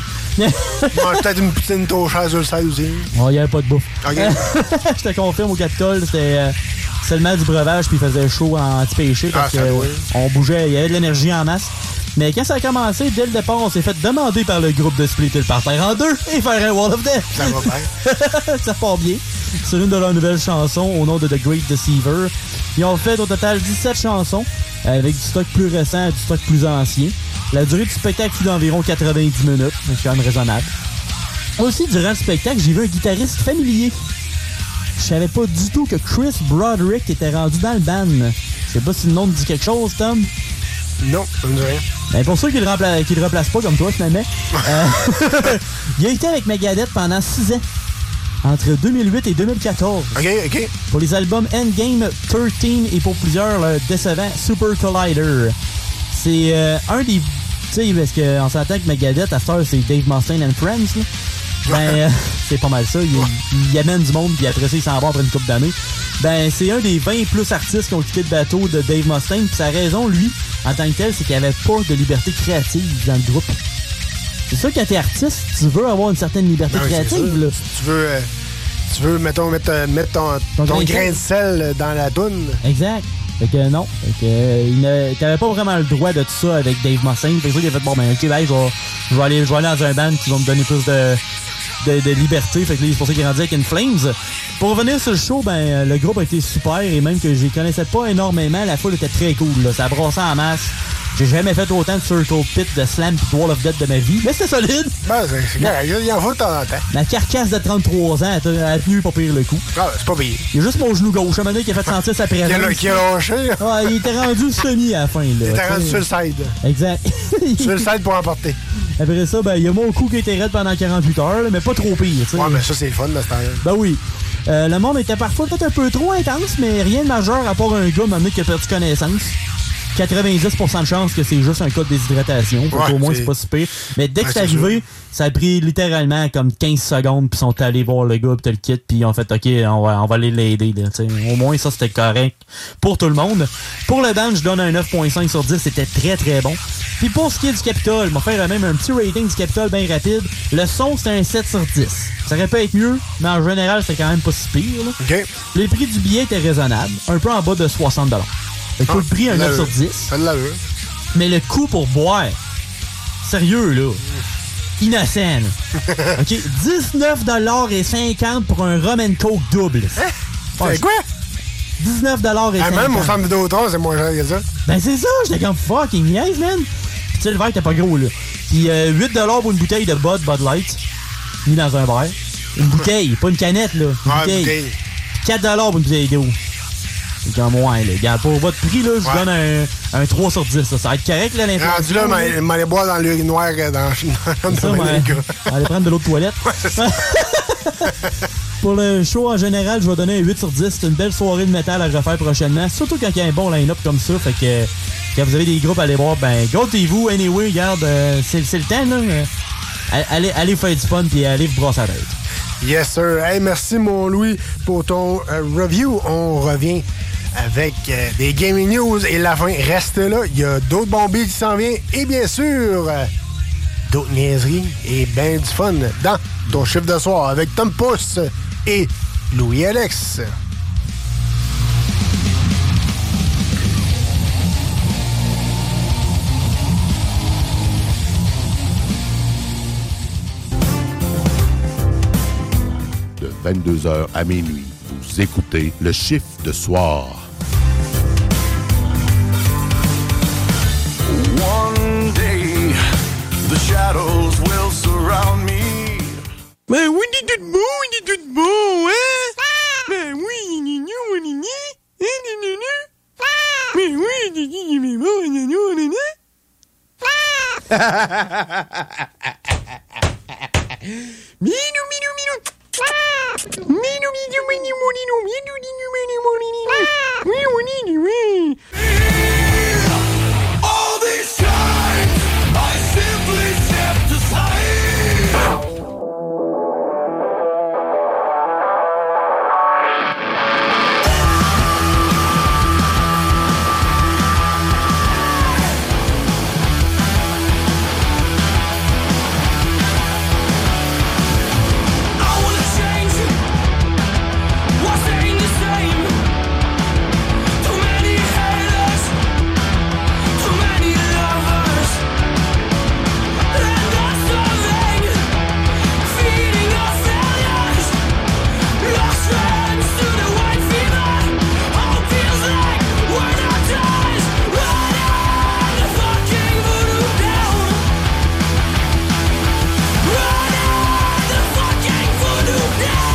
ça. Mange peut-être une poutine trop chère sur le site aussi. Oh, il n'y avait pas de bouffe. OK. Je te confirme, au Capitole, c'était euh, seulement du breuvage puis il faisait chaud en anti-péché parce ah, qu'on euh, bougeait, il y avait de l'énergie en masse. Mais quand ça a commencé, dès le départ, on s'est fait demander par le groupe de splitter le parterre en deux et faire un Wall of Death. Ça va bien. Ça part bien. C'est une de leurs nouvelles chansons au nom de The Great Deceiver. Ils ont fait au total dix-sept chansons avec du stock plus récent et du stock plus ancien. La durée du spectacle fut d'environ quatre-vingt-dix minutes, c'est quand même raisonnable. Aussi, durant le spectacle, j'ai vu un guitariste familier. Je savais pas du tout que Chris Broderick était rendu dans le band. Je sais pas si le nom te dit quelque chose, Tom. Non, ça me dit rien. Ben pour ceux qui le, rempla- qui le replacent pas comme toi, finalement, euh, il a été avec Megadeth pendant six ans, entre deux mille huit et deux mille quatorze. OK, OK. Pour les albums Endgame treize et pour plusieurs le décevant Super Collider. C'est euh, un des... Tu sais, parce qu'on s'entend que Megadeth, à cette heure, c'est Dave Mustaine and Friends, là. Ben, euh, c'est pas mal ça. Il, il amène du monde, puis après ça, il s'en va après une couple d'années. Ben, c'est un des vingt plus artistes qui ont quitté le bateau de Dave Mustaine. Puis sa raison, lui, en tant que tel, c'est qu'il n'y avait pas de liberté créative dans le groupe. C'est sûr, quand t'es artiste, tu veux avoir une certaine liberté non, créative, là. Tu veux, euh, tu veux, mettons, mettre, mettre ton, ton, ton grain de sel dans la toune. Exact. Fait que non. Fait que, euh, il ne, t'avais pas vraiment le droit de tout ça avec Dave Mustaine. Fait que ça, il a fait, bon, ben, ok, ben, je vais, je vais aller, je vais aller dans un band qui va me donner plus de, de, de liberté. Fait que là, c'est pour ça qu'il est rendu avec In Flames. Pour revenir sur le show, ben, le groupe a été super et même que je les connaissais pas énormément, la foule était très cool, là. Ça brassait en masse. J'ai jamais fait autant de Circle Pit, de Slam pis de Wall of Death de ma vie, mais c'était solide. Ben, c'est, c'est correct, il en faut de temps en temps. Ma carcasse de trente-trois ans a, a tenu pas pire le coup. Ah, c'est pas pire. Il y a juste mon genou gauche, un moment donné, qui a fait sentir sa présence. Il a, qui a lâché. Ouais, il était rendu semi à la fin, là. Il était rendu sur le side. Exact. Sur le side pour emporter. Après ça, ben, il y a mon cou qui était raide pendant quarante-huit heures, là, mais pas trop pire, tu sais. Ouais, mais ça, c'est le fun de cette période. Ben oui. Euh, le monde était parfois peut-être un peu trop intense, mais rien de majeur à part un gars, un moment donné, qui a perdu connaissance. quatre-vingt-dix pour cent de chance que c'est juste un cas de déshydratation. Ouais, au moins, c'est... c'est pas si pire. Mais dès que ouais, c'est arrivé, ça a pris littéralement comme quinze secondes, puis ils sont allés voir le gars, puis t'as le kit, puis ils ont fait OK, on va, on va aller l'aider. Là, au moins, ça, c'était correct pour tout le monde. Pour le band, je donne un neuf virgule cinq sur dix. C'était très, très bon. Puis pour ce qui est du Capitole, je vais faire même un petit rating du Capitole bien rapide. Le son, c'était un sept sur dix. Ça aurait pu être mieux, mais en général, c'était quand même pas si pire. Là. Okay. Les prix du billet étaient raisonnables, un peu en bas de soixante dollars. Fait que ah, le prix, un neuf sur dix. Ça l'a eu. Mais le coût pour boire, sérieux, là, innocent, là. OK, dix-neuf dollars cinquante pour un rum and coke double. Hein? Ouais, c'est quoi? dix-neuf dollars cinquante. Ah, même au centre Vidéotron, c'est moins cher que ça. Ben, c'est ça, j'étais comme fucking niaise, man. Puis, tu sais, le verre était pas gros, là. Puis, euh, huit dollars pour une bouteille de Bud, Bud Light, mis dans un verre. Une bouteille, pas une canette, là. Une ah, bouteille. bouteille. quatre dollars pour une bouteille d'eau. Comme, ouais, les gars, pour votre prix, là, je Ouais. donne un, un trois sur dix. Ça, ça va être correct, là, l'inflation. Rendu là, m'aller m'aller boire dans l'urinoir euh, dans, dans le Ça, domaine ouais. des gars. Aller prendre de l'eau de toilette. Ouais, c'est ça. Pour le show en général, je vais donner un huit sur dix. C'est une belle soirée de métal à refaire prochainement. Surtout quand il y a un bon line-up comme ça. Fait que quand vous avez des groupes à aller voir, ben, gâtez-vous. Anyway, regarde, euh, c'est, c'est le temps, là. Euh, allez, allez faire du fun puis allez vous brasser la tête. Yes, sir. Hey, merci, mon Louis, pour ton euh, review. On revient avec euh, des gaming news et la fin reste là. Il y a d'autres bombes qui s'en viennent et bien sûr, euh, d'autres niaiseries et ben du fun dans ton chiffre de soir avec Tom Pouce et Louis-Alex. De vingt-deux heures à minuit, vous écoutez le chiffre de soir. One day, the shadows will surround me. Ben oui, il est tout beau, il est tout beau, hein? Ben oui, il est nous, il est né. Hein, il est nous. Ben oui, il est il est beau, il est nous, il est né. Minou, minou, minou. Minou, minou, minou, minou, minou, minou, minou, minou, minou, minou, oui. All these times, I simply stepped aside. I wanna change. What's ain't the same? Too many haters, too many lovers, and that's something. Feeding off failures, lost friends to the white fever. All feels like we're not ties. Running the fucking voodoo down. Running the fucking voodoo down.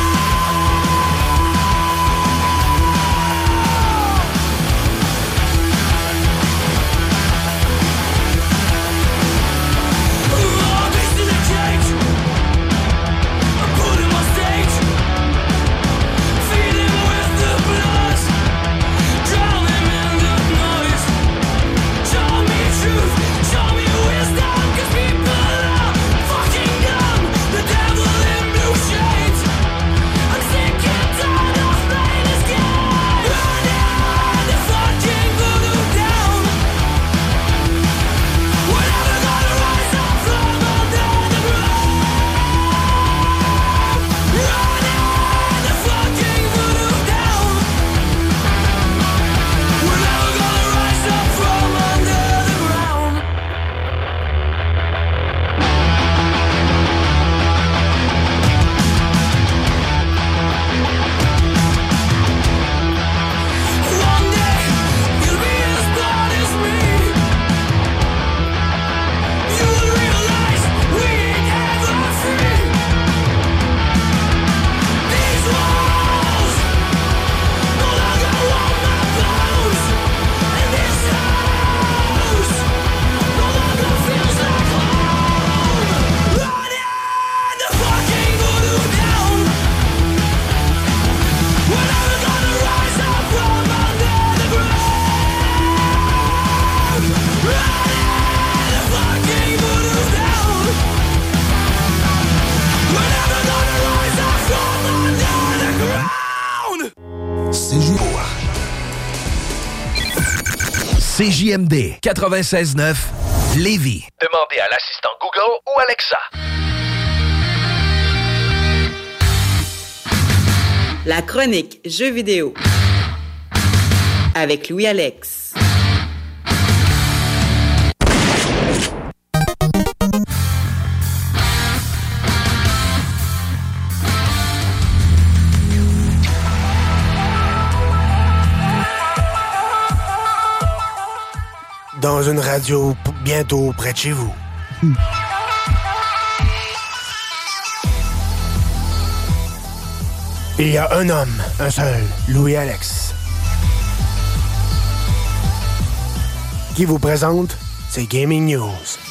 C J M D quatre-vingt-seize neuf Lévis. Demandez à l'assistant Google ou Alexa. La chronique jeux vidéo avec Louis-Alex. Dans une radio p- bientôt près de chez vous. Il y a un homme, un seul, Louis-Alex. qui vous présente ces Gaming News.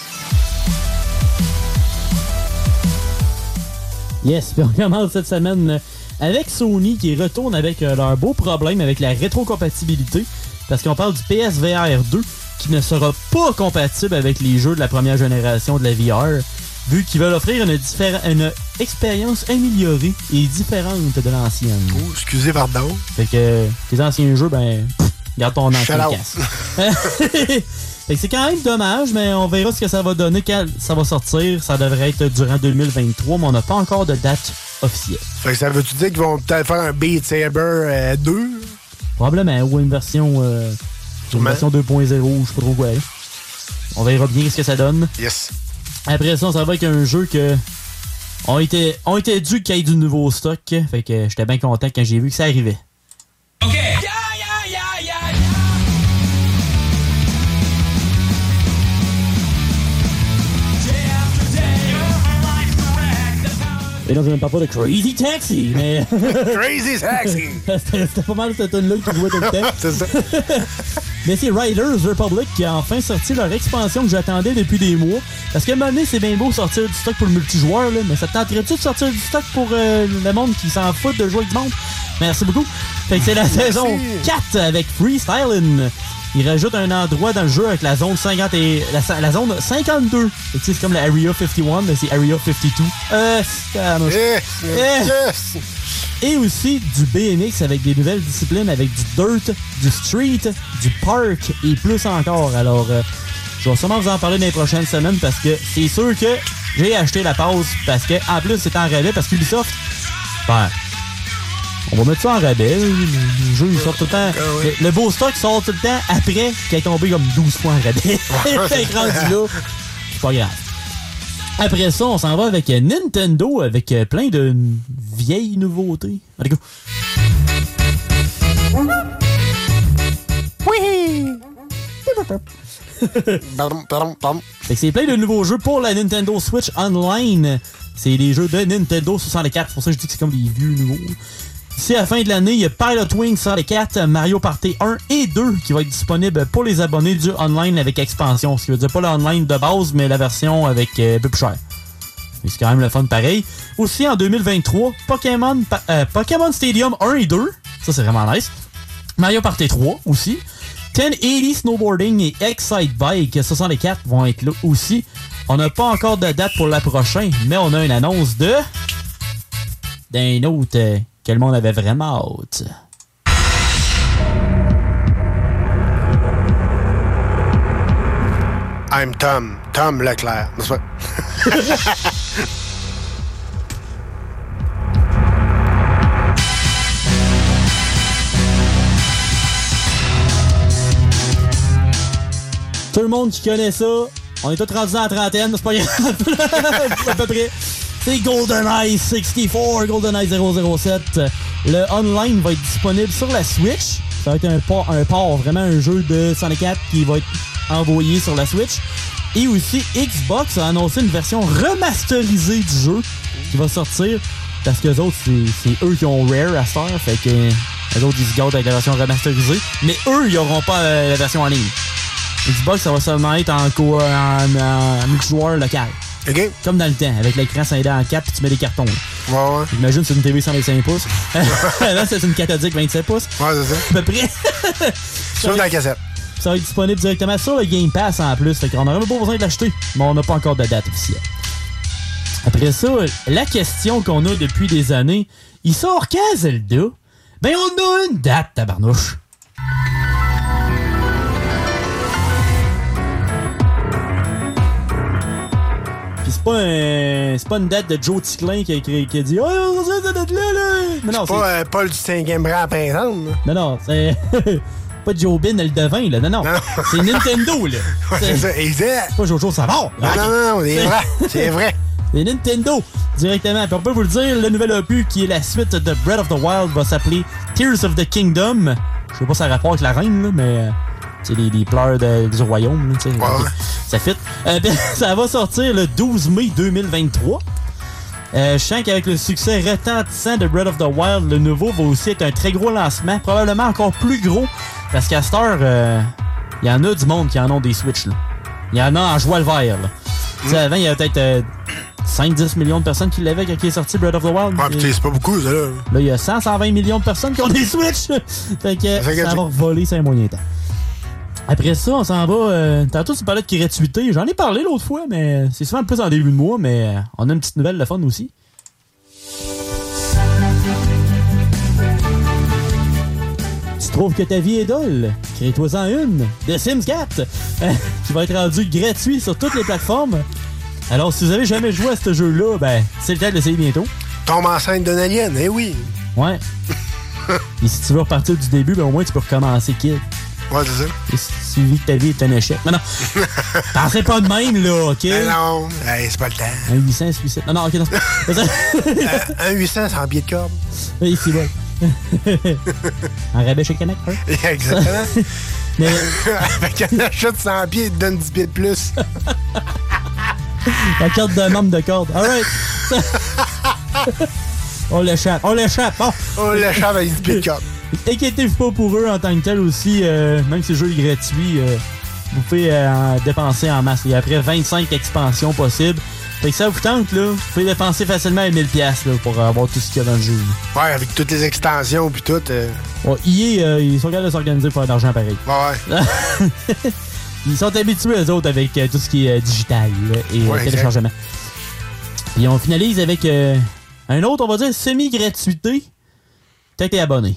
Yes, puis on commence cette semaine avec Sony qui retourne avec euh, leur beau problème avec la rétrocompatibilité parce qu'on parle du P S V R deux qui ne sera pas compatible avec les jeux de la première génération de la V R vu qu'ils veulent offrir une, diffé- une expérience améliorée et différente de l'ancienne. Oh, excusez, pardon. Fait que euh, les anciens jeux, ben, pff, garde ton ancien casse. Fait que c'est quand même dommage, mais on verra ce que ça va donner quand ça va sortir. Ça devrait être durant deux mille vingt-trois, mais on n'a pas encore de date officielle. Fait que ça veut-tu dire qu'ils vont peut-être faire un Beat Saber euh, deux? Probablement, ou une version, euh, une version deux point zéro, je sais pas trop quoi. On verra bien ce que ça donne. Yes. Après ça, ça va être un jeu que on était, on était dû qu'il y ait du nouveau stock. Fait que j'étais bien content quand j'ai vu que ça arrivait. OK. Et là, je ne parle pas de Crazy Taxi, mais... Crazy Taxi! c'était, c'était pas mal cette tune-là qui jouait tout le temps. C'est ça. Mais c'est Riders Republic qui a enfin sorti leur expansion que j'attendais depuis des mois. Parce que à un moment donné, c'est bien beau sortir du stock pour le multijoueur, là, mais ça te tenterait-tu de sortir du stock pour euh, le monde qui s'en fout de jouer avec du monde? Merci beaucoup. Fait que c'est la Merci. saison quatre avec Freestyling. Il rajoute un endroit dans le jeu avec la zone cinquante et la, la zone cinquante-deux. Et tu sais, c'est comme la Area cinquante et un, mais c'est Area cinquante-deux. Euh, c'est yes. eh. Yes. Et aussi du B M X avec des nouvelles disciplines avec du dirt, du street, du park et plus encore. Alors, euh, je vais sûrement vous en parler dans les prochaines semaines parce que c'est sûr que j'ai acheté la pause parce que en plus c'est en rabais parce qu'Ubisoft, ben, on va mettre ça en rabais. Le jeu, il sort tout le temps. Le, le beau stock sort tout le temps après qu'il est tombé comme douze fois en rabais. C'est rendu là. C'est pas grave. Après ça, on s'en va avec Nintendo avec plein de vieilles nouveautés. Allez, go! Oui! Pardon, pardon, pardon. Fait que c'est plein de nouveaux jeux pour la Nintendo Switch Online. C'est les jeux de Nintendo soixante-quatre. C'est pour ça que je dis que c'est comme des vieux nouveaux. D'ici à la fin de l'année, il y a Pilot Wings soixante-quatre, Mario Party un et deux qui va être disponible pour les abonnés du online avec expansion. Ce qui veut dire pas le online de base, mais la version avec euh, un peu plus cher. Mais c'est quand même le fun pareil. Aussi en deux mille vingt-trois, Pokémon, euh, Pokémon Stadium un et deux. Ça, c'est vraiment nice. Mario Party trois aussi. dix quatre-vingts Snowboarding et Excite Bike soixante-quatre vont être là aussi. On n'a pas encore de date pour la prochaine, mais on a une annonce de... d'un autre euh, que le monde avait vraiment hâte. I'm Tom. Tom Leclerc. N'est-ce pas? Tout le monde qui connaît ça, on est tous rendus dans la trentaine, c'est pas grave. À peu près. C'est GoldenEye soixante-quatre, GoldenEye zéro zéro sept. Le online va être disponible sur la Switch. Ça va être un port, un port vraiment un jeu de soixante-quatre qui va être envoyé sur la Switch. Et aussi, Xbox a annoncé une version remasterisée du jeu qui va sortir. Parce que les autres, c'est, c'est eux qui ont Rare à cette heure. Fait que les autres, ils se gardent avec la version remasterisée. Mais eux, ils n'auront pas euh, la version en ligne. Xbox, ça va seulement être en, co- en, en multijoueur local. OK. Comme dans le temps, avec l'écran scindé en quatre puis tu mets des cartons. Là. Ouais, ouais. Imagine, c'est une T V cent vingt-cinq pouces. Là, c'est une cathodique vingt-sept pouces. Ouais, c'est ça. À peu près. Sur la cassette. Ça va être disponible directement sur le Game Pass en plus. Fait qu'on n'aurait même pas besoin de l'acheter. Mais on n'a pas encore de date officielle. Après ça, la question qu'on a depuis des années, il sort quand Zelda? Ben, on a une date, tabarnouche. Puis c'est pas un, c'est pas une date de Joe Ticlin qui a, qui, qui a dit « Oh, on sait cette date-là, là! » C'est pas c'est... Euh, Paul du cinquième rang à Pinzan, là. Non, non, c'est... pas Joe Bin, le devin, là. Non, non. non. C'est Nintendo, là. Ouais, c'est, c'est ça, exact. C'est pas Jojo Savard. Non, non, non, non, c'est vrai. C'est vrai. C'est Nintendo, directement. Puis on peut vous le dire, le nouvel opus qui est la suite de Breath of the Wild va s'appeler Tears of the Kingdom. Je sais pas si ça a rapport avec la reine, là, mais... c'est les, les pleurs de, du royaume, tu sais. Ouais. Okay. Ça fit. Euh, ça va sortir le douze mai deux mille vingt-trois. Euh, je sens qu'avec le succès retentissant de Breath of the Wild, le nouveau va aussi être un très gros lancement, probablement encore plus gros, parce qu'à cette heure, euh, il y en a du monde qui en ont des Switch, là. Il y en a en joie le vert, là. Tu sais, avant, il y avait peut-être euh, cinq à dix millions de personnes qui l'avaient quand il est sorti Breath of the Wild. Ouais, putain, c'est pas beaucoup, ça, là. Là, il y a cent à cent vingt millions de personnes qui ont des Switch. Fait que ça, ça va voler, c'est un moyen temps. Après ça, on s'en va... Euh, tantôt, tu parlais de gratuité. J'en ai parlé l'autre fois, mais c'est souvent plus en début de mois, mais euh, on a une petite nouvelle de fun aussi. Tu trouves que ta vie est dole? Crée-toi-en une de Sims quatre euh, qui va être rendu gratuit sur toutes les plateformes. Alors, si vous avez jamais joué à ce jeu-là, ben, c'est le temps de l'essayer bientôt. Tombe enceinte d'un alien, eh oui. Ouais. Et si tu veux repartir du début, ben au moins tu peux recommencer, kid. Ouais, c'est ça. Et si tu vis que ta vie est un échec. Non, non. Pensez pas de même, là, OK? Ben non, hey, c'est pas le temps. Un huit cents suicide. Non, non, OK, non. euh, un huit cents sans billet de corde. Oui, c'est bon. En rabais chez Canac, hein? Exactement. Mais... Avec un achat de cent pieds, il te donne dix pieds de plus. La carte de membre de corde. All right. On l'échappe. On l'échappe. Oh. On l'échappe avec dix pieds de corde. Inquiétez-vous pas pour eux en tant que tel aussi. Euh, même si le jeu est gratuit, euh, vous pouvez euh, en dépenser en masse. Il y a après vingt-cinq expansions possibles. Fait que ça vous tente, là. Vous pouvez dépenser facilement mille dollars là, pour avoir tout ce qu'il y a dans le jeu. Là. Ouais, avec toutes les extensions puis tout. Euh... Ouais, I A, euh, ils sont capables de s'organiser pour faire de l'argent pareil. Ouais, ouais. Ils sont habitués, eux autres, avec euh, tout ce qui est euh, digital là, et ouais, euh, téléchargement. Et on finalise avec euh, un autre, on va dire, semi-gratuité. T'as été abonné.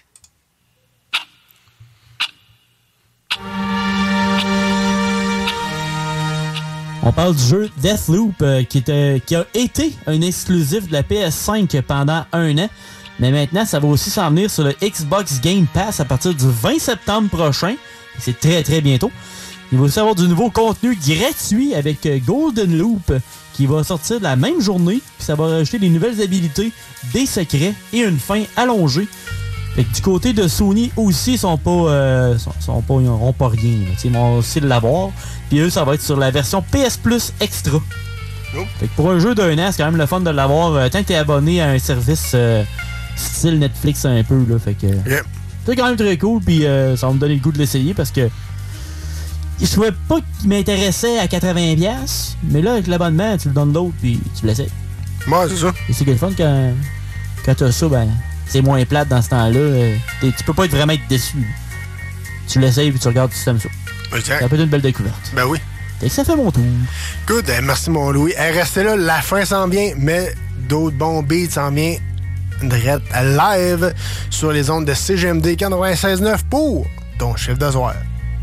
On parle du jeu Deathloop euh, qui, était, qui a été un exclusif de la P S cinq pendant un an. Mais maintenant, ça va aussi s'en venir sur le Xbox Game Pass à partir du vingt septembre prochain. C'est très, très bientôt. Il va aussi avoir du nouveau contenu gratuit avec Golden Loop qui va sortir de la même journée. Puis ça va rajouter des nouvelles habilités, des secrets et une fin allongée. Fait que du côté de Sony aussi, ils sont pas, euh, sont, sont pas, ils n'auront pas rien. Là. Ils vont aussi l'avoir. Puis eux, ça va être sur la version P S Plus Extra. Oh. Fait que pour un jeu d'un an, c'est quand même le fun de l'avoir. Euh, tant que t'es abonné à un service euh, style Netflix un peu. Là, fait que yeah. C'est quand même très cool. Puis euh, ça va me donner le goût de l'essayer parce que je trouvais pas qu'il m'intéressait à quatre-vingts dollars. Mais là, avec l'abonnement, tu le donnes d'autres puis tu l'essayes. Ouais, c'est ça. Et c'est le fun quand, quand t'as ça, ben... c'est moins plate dans ce temps-là. Euh, tu peux pas être vraiment être déçu. Tu l'essayes et tu regardes, tu t'aimes ça. Exact. Ça peut être une belle découverte. Ben oui. Et ça fait mon tour. Good, eh, merci mon Louis. Eh, restez là, la fin s'en vient, mais d'autres bons beats s'en viennent direct live sur les ondes de C G M D quatre-vingt-seize neuf pour ton chiffre de soir.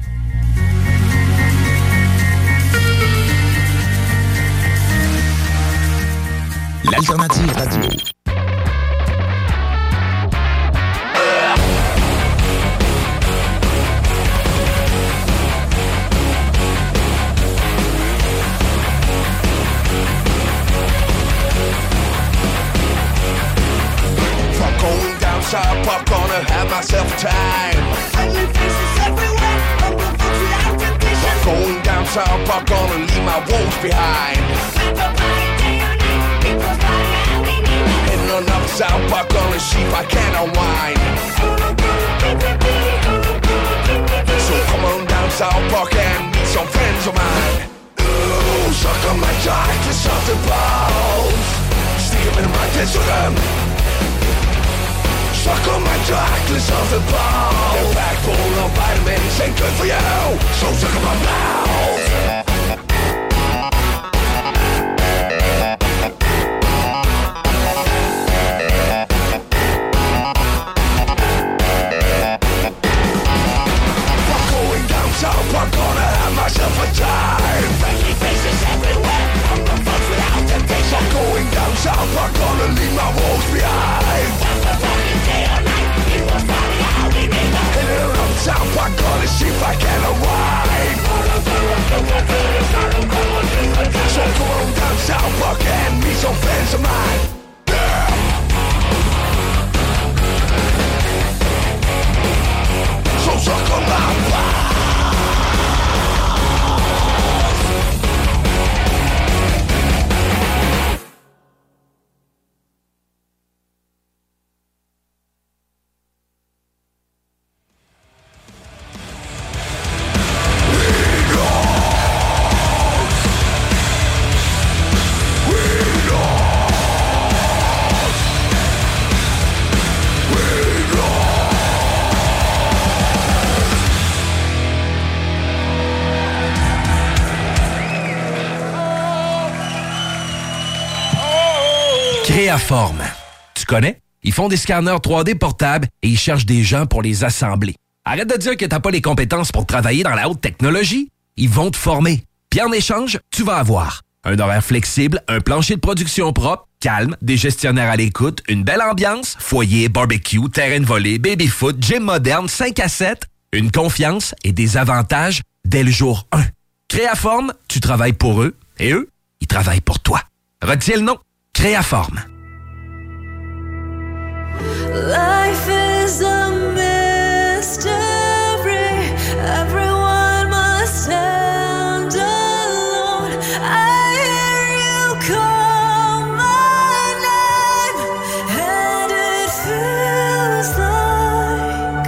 L'alternative radio. South Park, gonna have myself a time. Friendly faces everywhere, humble folks without temptation. Going down South Park, gonna leave my woes behind. People buying day or night, people buying how we need it. Heading on up South Park, gonna see if I can unwind. So come on down South Park and meet some friends of mine. Ooh, suck on my jack to something balls. Stick 'em in my test of them. Suck on my jack, listen off the ball. The backbone of vitamins ain't good for you, so suck on my mouth. I'm going down south, I'm gonna have myself a time. Friendly faces everywhere, I'm the folks without temptation. I'm going down south, I'm gonna leave my woes behind. South Park, gonna see if I can unwind. So come on down South Park and meet some friends of mine. Yeah. So suck on my balls. Créaform. Tu connais? Ils font des scanners trois D portables et ils cherchent des gens pour les assembler. Arrête de dire que t'as pas les compétences pour travailler dans la haute technologie. Ils vont te former. Puis en échange, tu vas avoir un horaire flexible, un plancher de production propre, calme, des gestionnaires à l'écoute, une belle ambiance, foyer, barbecue, terrain de volley, baby-foot, gym moderne, cinq à sept, une confiance et des avantages dès le jour un. Créaform, tu travailles pour eux et eux, ils travaillent pour toi. Retiens le nom, Créaform. Life is a mystery. Everyone must stand alone. I hear you call my name, and it feels like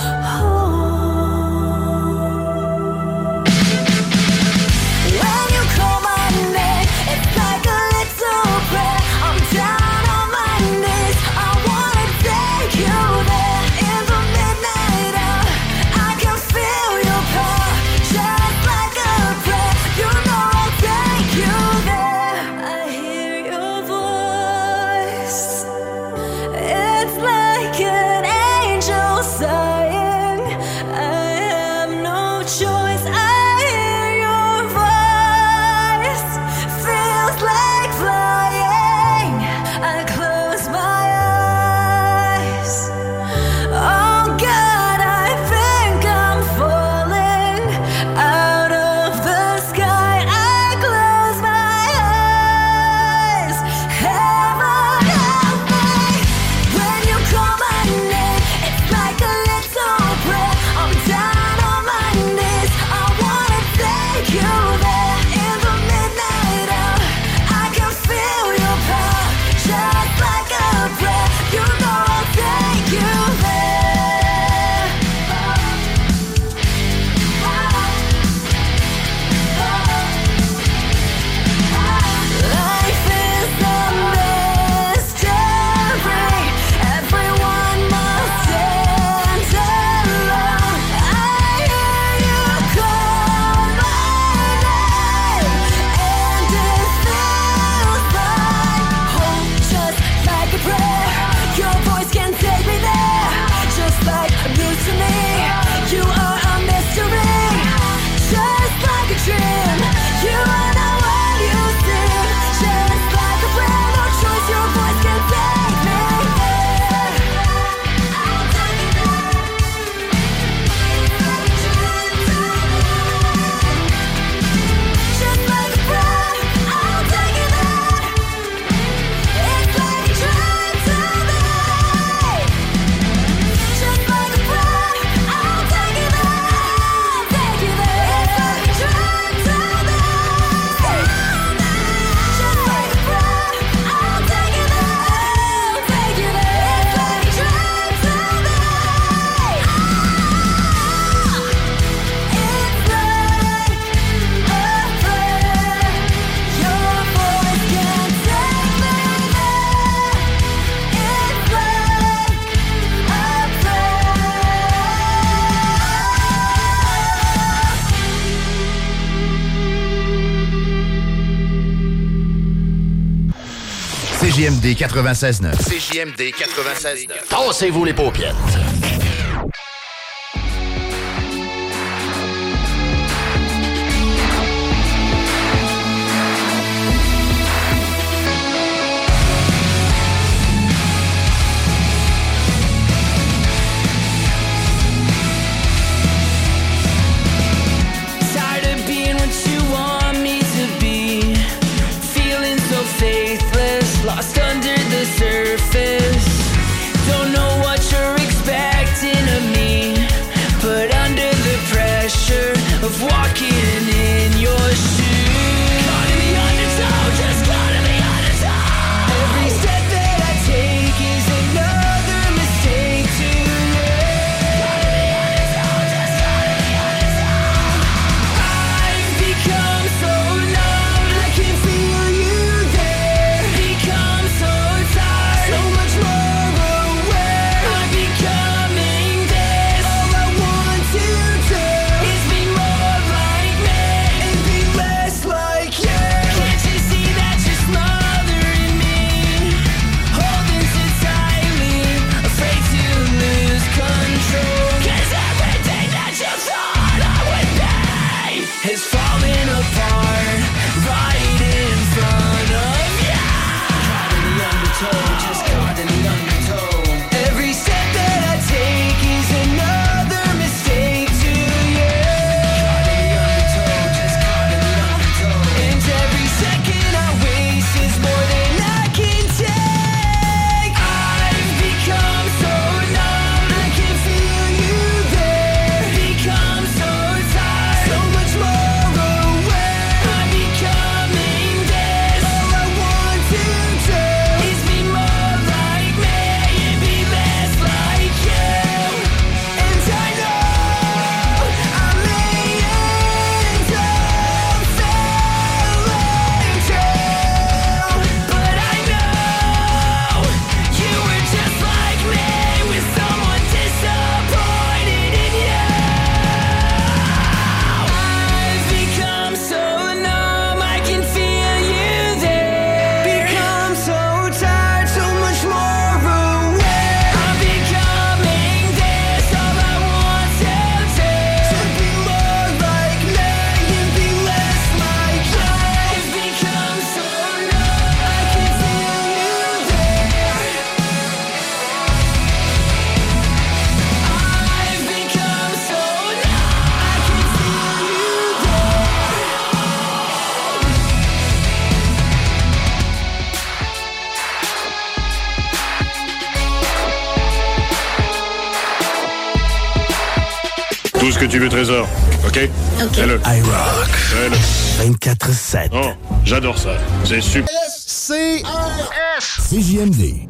home. When you call my name, it's like a little prayer. I'm down on my knees. I wanna take you there in the midnight hour. I can feel your power, just like a prayer. You know I'll take you there. I hear your voice. It's like an angel sighing. I have no choice. I hear your voice. Feels like flying. I close my eyes. Oh God, I think I'm falling out of the sky. I close my eyes. Heaven help me. When you call my name, it's like a little prayer. I'm down on my knees. I wanna take you there in the midnight hour. I can feel your power, just like a prayer. You know I'll take you there. Life is a mystery. Everyone must stand alone. I hear you call my name, and it feels like home, just like a prayer. Your voice can take me there, just like news to me. You are a mystery, just like a dream. You are not what you seem, just like a prayer. No choice, your voice can take me there. I'll take you there. Just like a prayer, I'll take you there. It's like a dream to me. Just like a prayer, I'll take you there. I'll take you there. It's like a dream to me. Just like a prayer, I'll take you there. I'll take you there. It's like a dream to me. It's like a prayer. Your voice can take me there. It's like C J M D quatre-vingt-seize neuf. C J M D quatre-vingt-seize neuf. Tassez-vous les paupières. Tired of being what you want me to be, feeling so faithless, lost under the surface. Don't know what you're expecting. Tout ce que tu veux, Trésor. OK? OK. Fais-le. iRock. Fais-le. vingt-quatre sept. Oh, j'adore ça. C'est super. C R S. C J M D.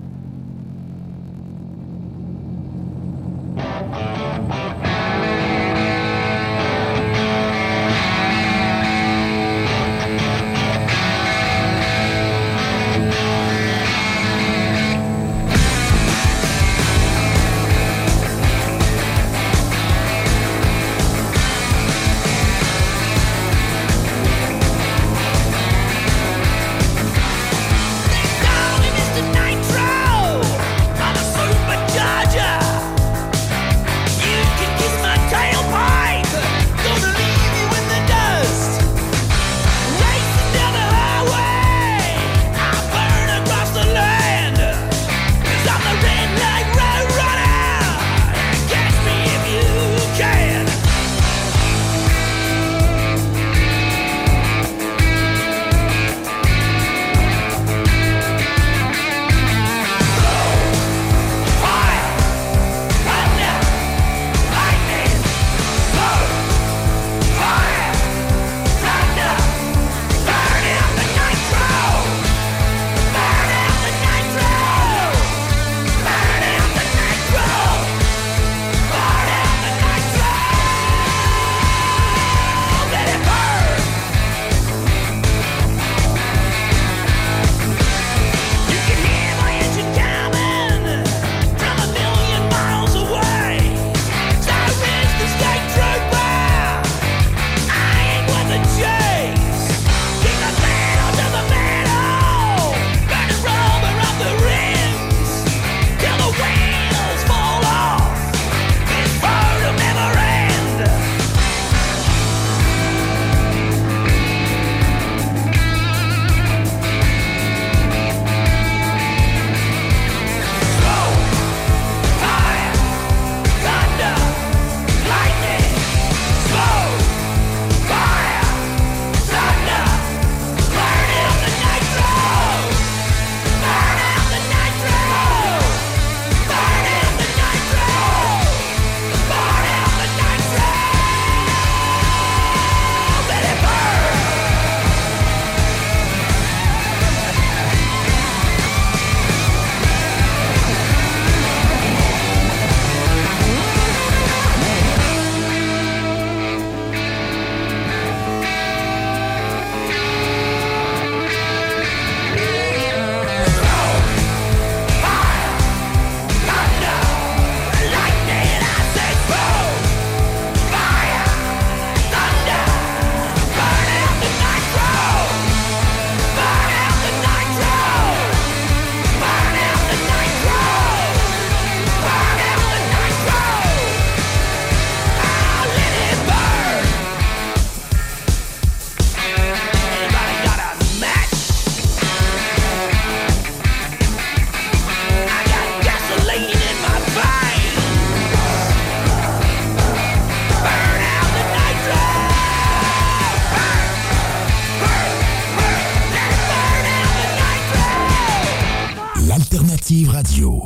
Alternative Radio.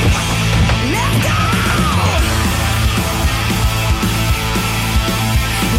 Let's go!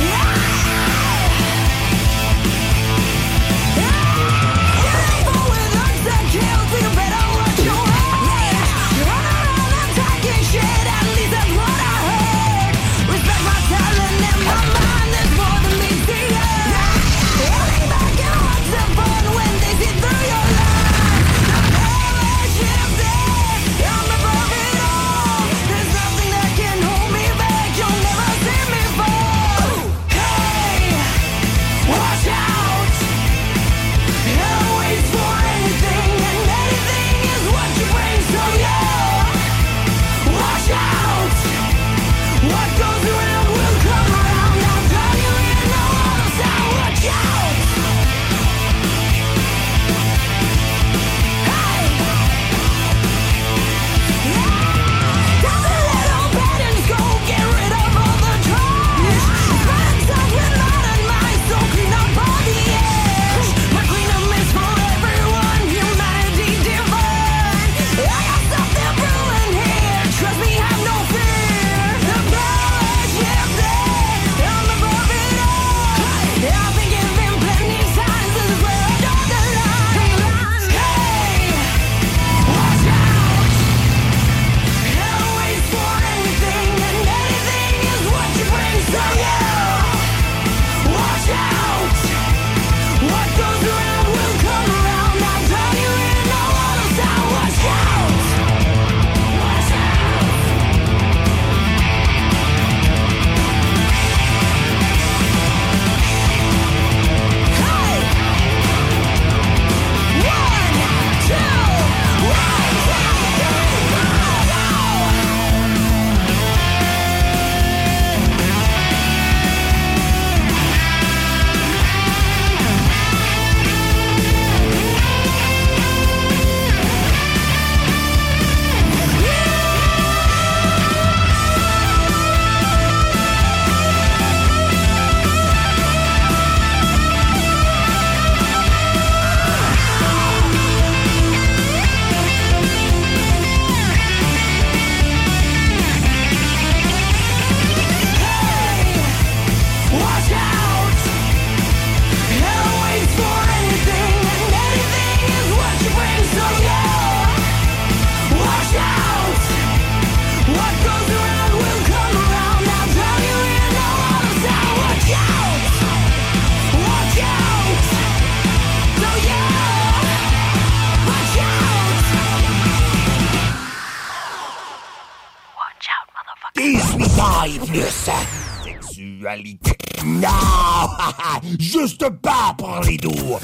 plus. Sexualité. Non! Juste pas pour les doux.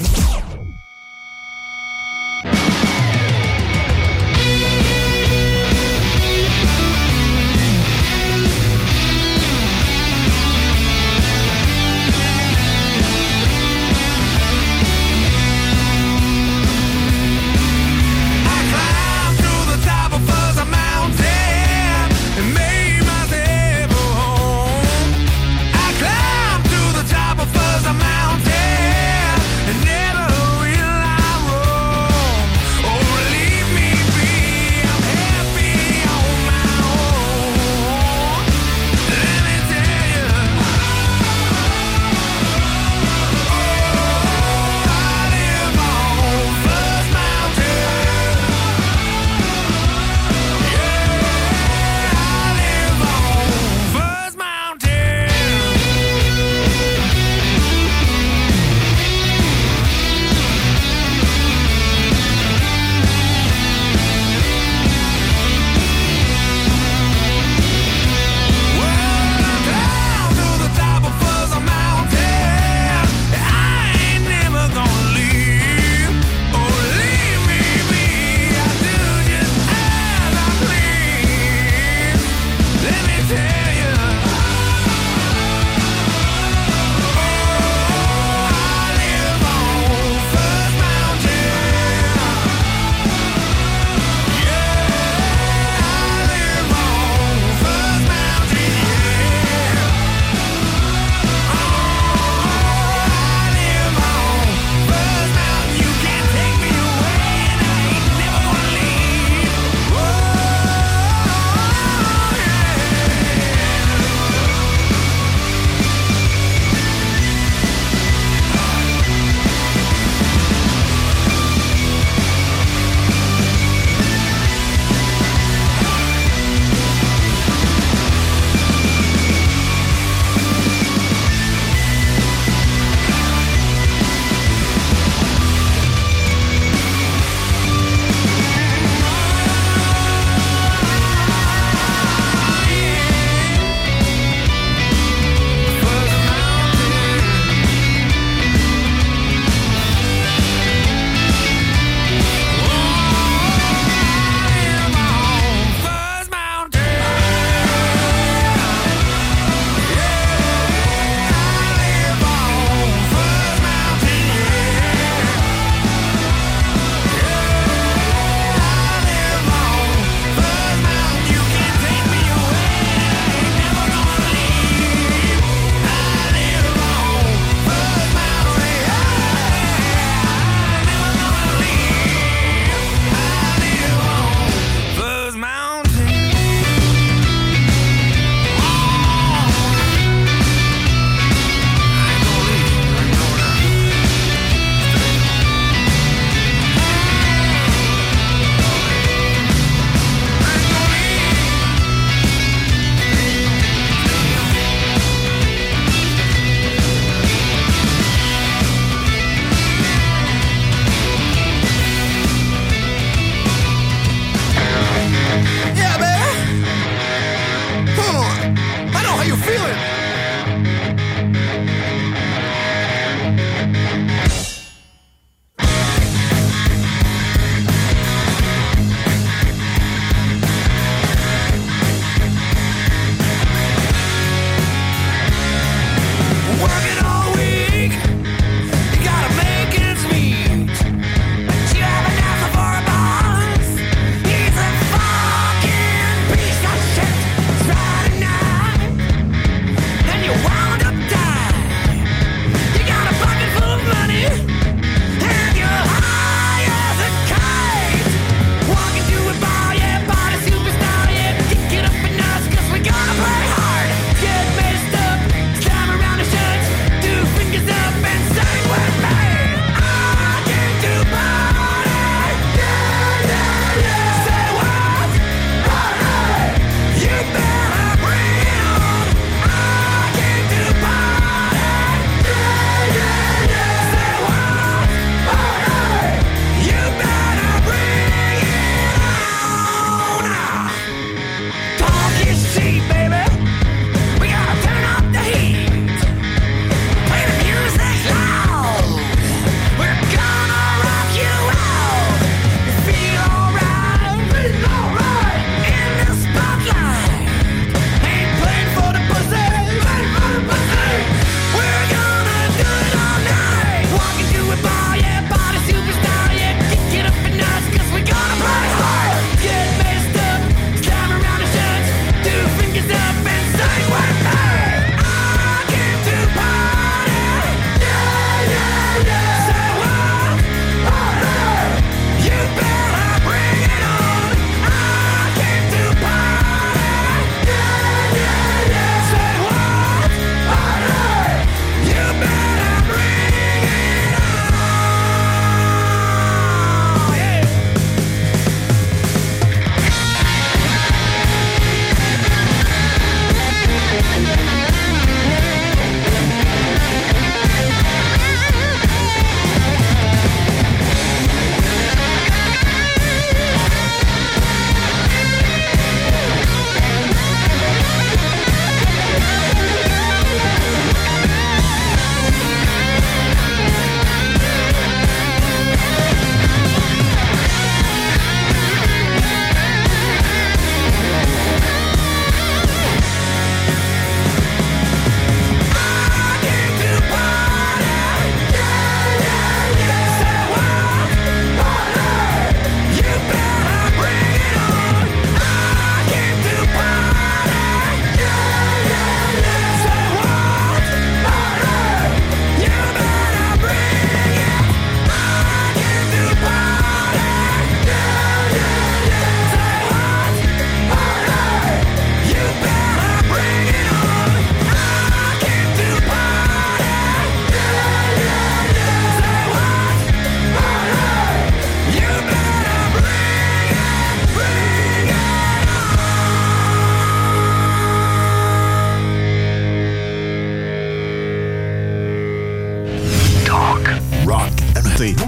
Mountain and never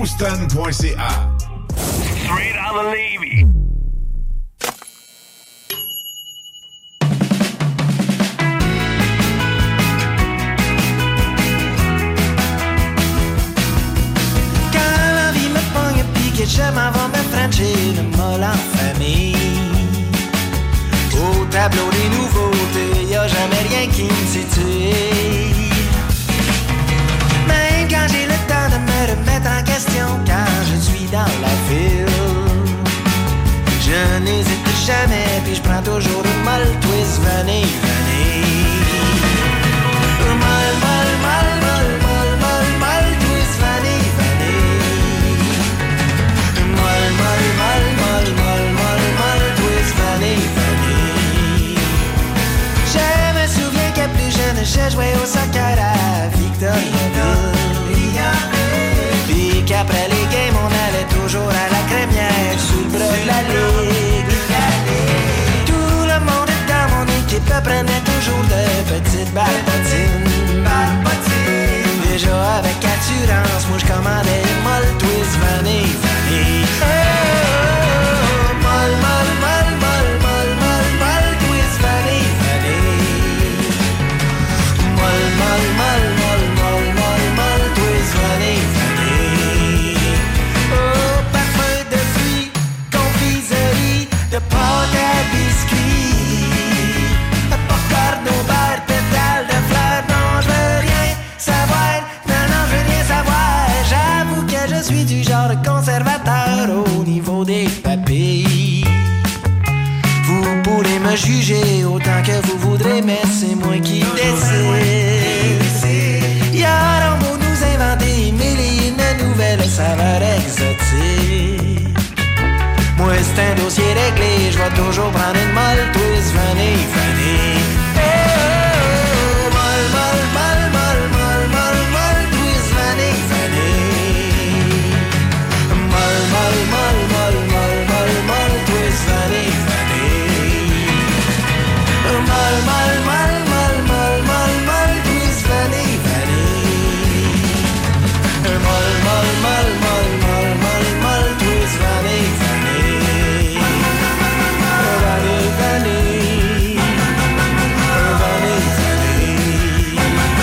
Houston point c a. Straight out of Levy. Quand la vie me pogne pis que je m'en vais me frencher le molle en famille. Au tableau des nouveautés, y'a jamais rien qui me titille. Même quand j'ai le temps de me remettre en question, quand je suis dans la ville, je n'hésite jamais, puis je prends toujours une molle twist, venez, venez. Molle, molle, molle, molle, molle, molle, molle twist, venez, venez. Molle, molle, molle, molle, molle, molle, molle twist, venez, venez. Je me souviens que plus jeune, je jouais au soccer à Victoriaville. Puis qu'après les games, on allait toujours à la crémière sous le bras de la ligue. Tout le monde dans mon équipe prenait toujours de petites balles patines. Déjà avec assurance, moi je commandais une molle twist, venez, venez. Oh, molle, molle, molle, molle, molle, molle, molle twist, venez, venez. Molle, molle, molle, molle, molle, molle, molle twist, venez, venez. Oh, parfum de fruits, confiserie, de pâte à biscuits, popcorn au beurre, pétales de fleurs, non je veux rien savoir, non non je veux rien savoir. J'avoue que je suis du genre de conservateur au niveau des papilles. Vous pourrez me juger autant que vous voudrez, mais c'est moi qui décide. Y'auront beau nous inventer mille et une nouvelles saveurs exotiques, moi c'est un dossier réglé, je vais toujours prendre une molle twist, venez, venez. Oh, oh, molle, molle, molle, molle, molle, molle, molle twist, venez, venez. Molle, molle, molle, molle, molle, molle, molle twist, venez, venez. Molle, molle, molle, molle, molle, molle, molle twist, venez, venez. Molle, molle, molle, molle, molle, molle, molle twist, venez, venez. Venez, venez. Venez, venez.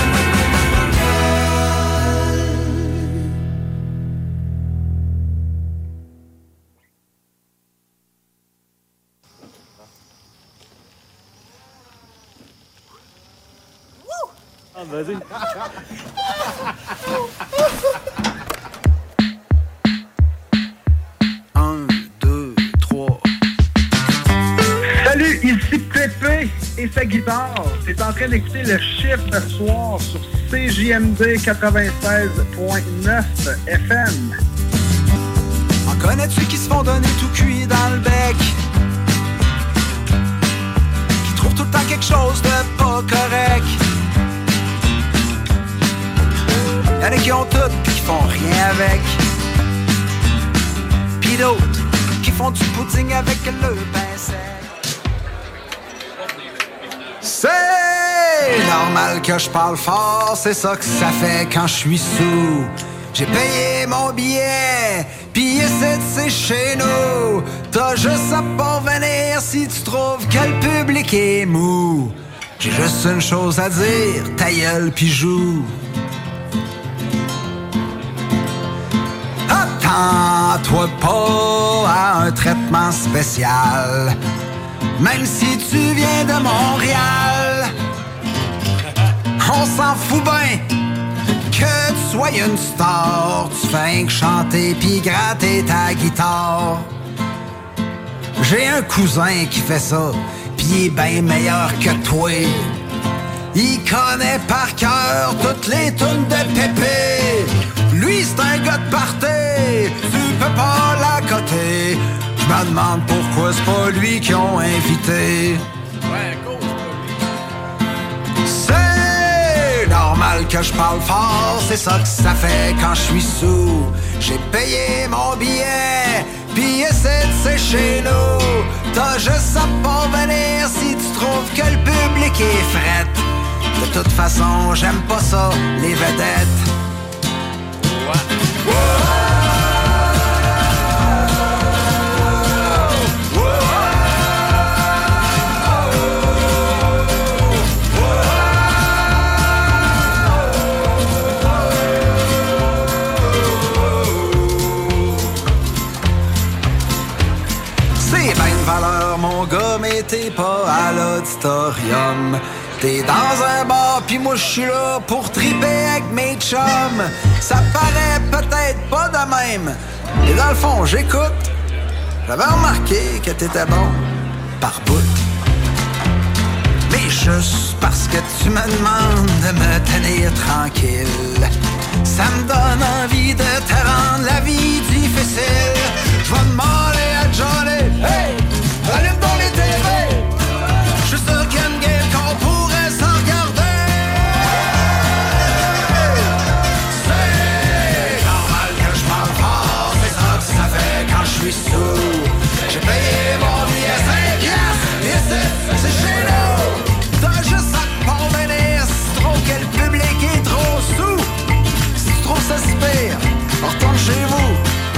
Ah, vas-y. Un, deux, trois. Salut, ici Pépé et sa guitare. T'es en train d'écouter le chiffre de soir sur C J M D quatre-vingt-seize point neuf F M. En connais-tu qui se font donner tout cuit dans le bec? Qui trouvent tout le temps quelque chose de pas correct? Y'en a qui ont tout pis qui font rien avec. Pis d'autres qui font du pudding avec le pain sec. C'est normal que je parle fort, c'est ça que ça fait quand je suis sous. J'ai payé mon billet, pis essaie de c'est chez nous. T'as juste à parvenir si tu trouves que le public est mou. J'ai juste une chose à dire, ta gueule pis joue. Attends-toi pas à un traitement spécial, même si tu viens de Montréal. On s'en fout ben que tu sois une star, tu fais que chanter pis gratter ta guitare. J'ai un cousin qui fait ça, pis il est ben meilleur que toi. Il connaît par cœur toutes les tunes de Pépé. Lui c'est un gars de party, tu peux pas l'accoter. Je me demande pourquoi c'est pas lui qu'ils ont invité. C'est normal que je parle fort, c'est ça que ça fait quand je suis sous. J'ai payé mon billet, pis essaie de c'est chez nous. T'as juste à parvenir si tu trouves que le public est fret. De toute façon, j'aime pas ça, les vedettes. Ouais. l'auditorium. T'es dans un bar pis moi j'suis là pour triper avec mes chums. Ça paraît peut-être pas de même, et dans le fond j'écoute. J'avais remarqué que t'étais bon par bout. Mais juste parce que tu me demandes de me tenir tranquille, ça me donne envie de te rendre la vie difficile. Je vais demander à Johnny, hey, allume donc les T V. Je suis sûr qu'il y a une game qu'on pourrait s'en regarder. C'est normal que je parle fort, c'est ça que ça fait quand je suis sous. J'ai payé mon billet cinq piastres, et c'est, c'est chez nous. T'as juste à te pardonner si tu trouves que le public est trop sous. Si tu trouves ça si pire, retourne chez vous.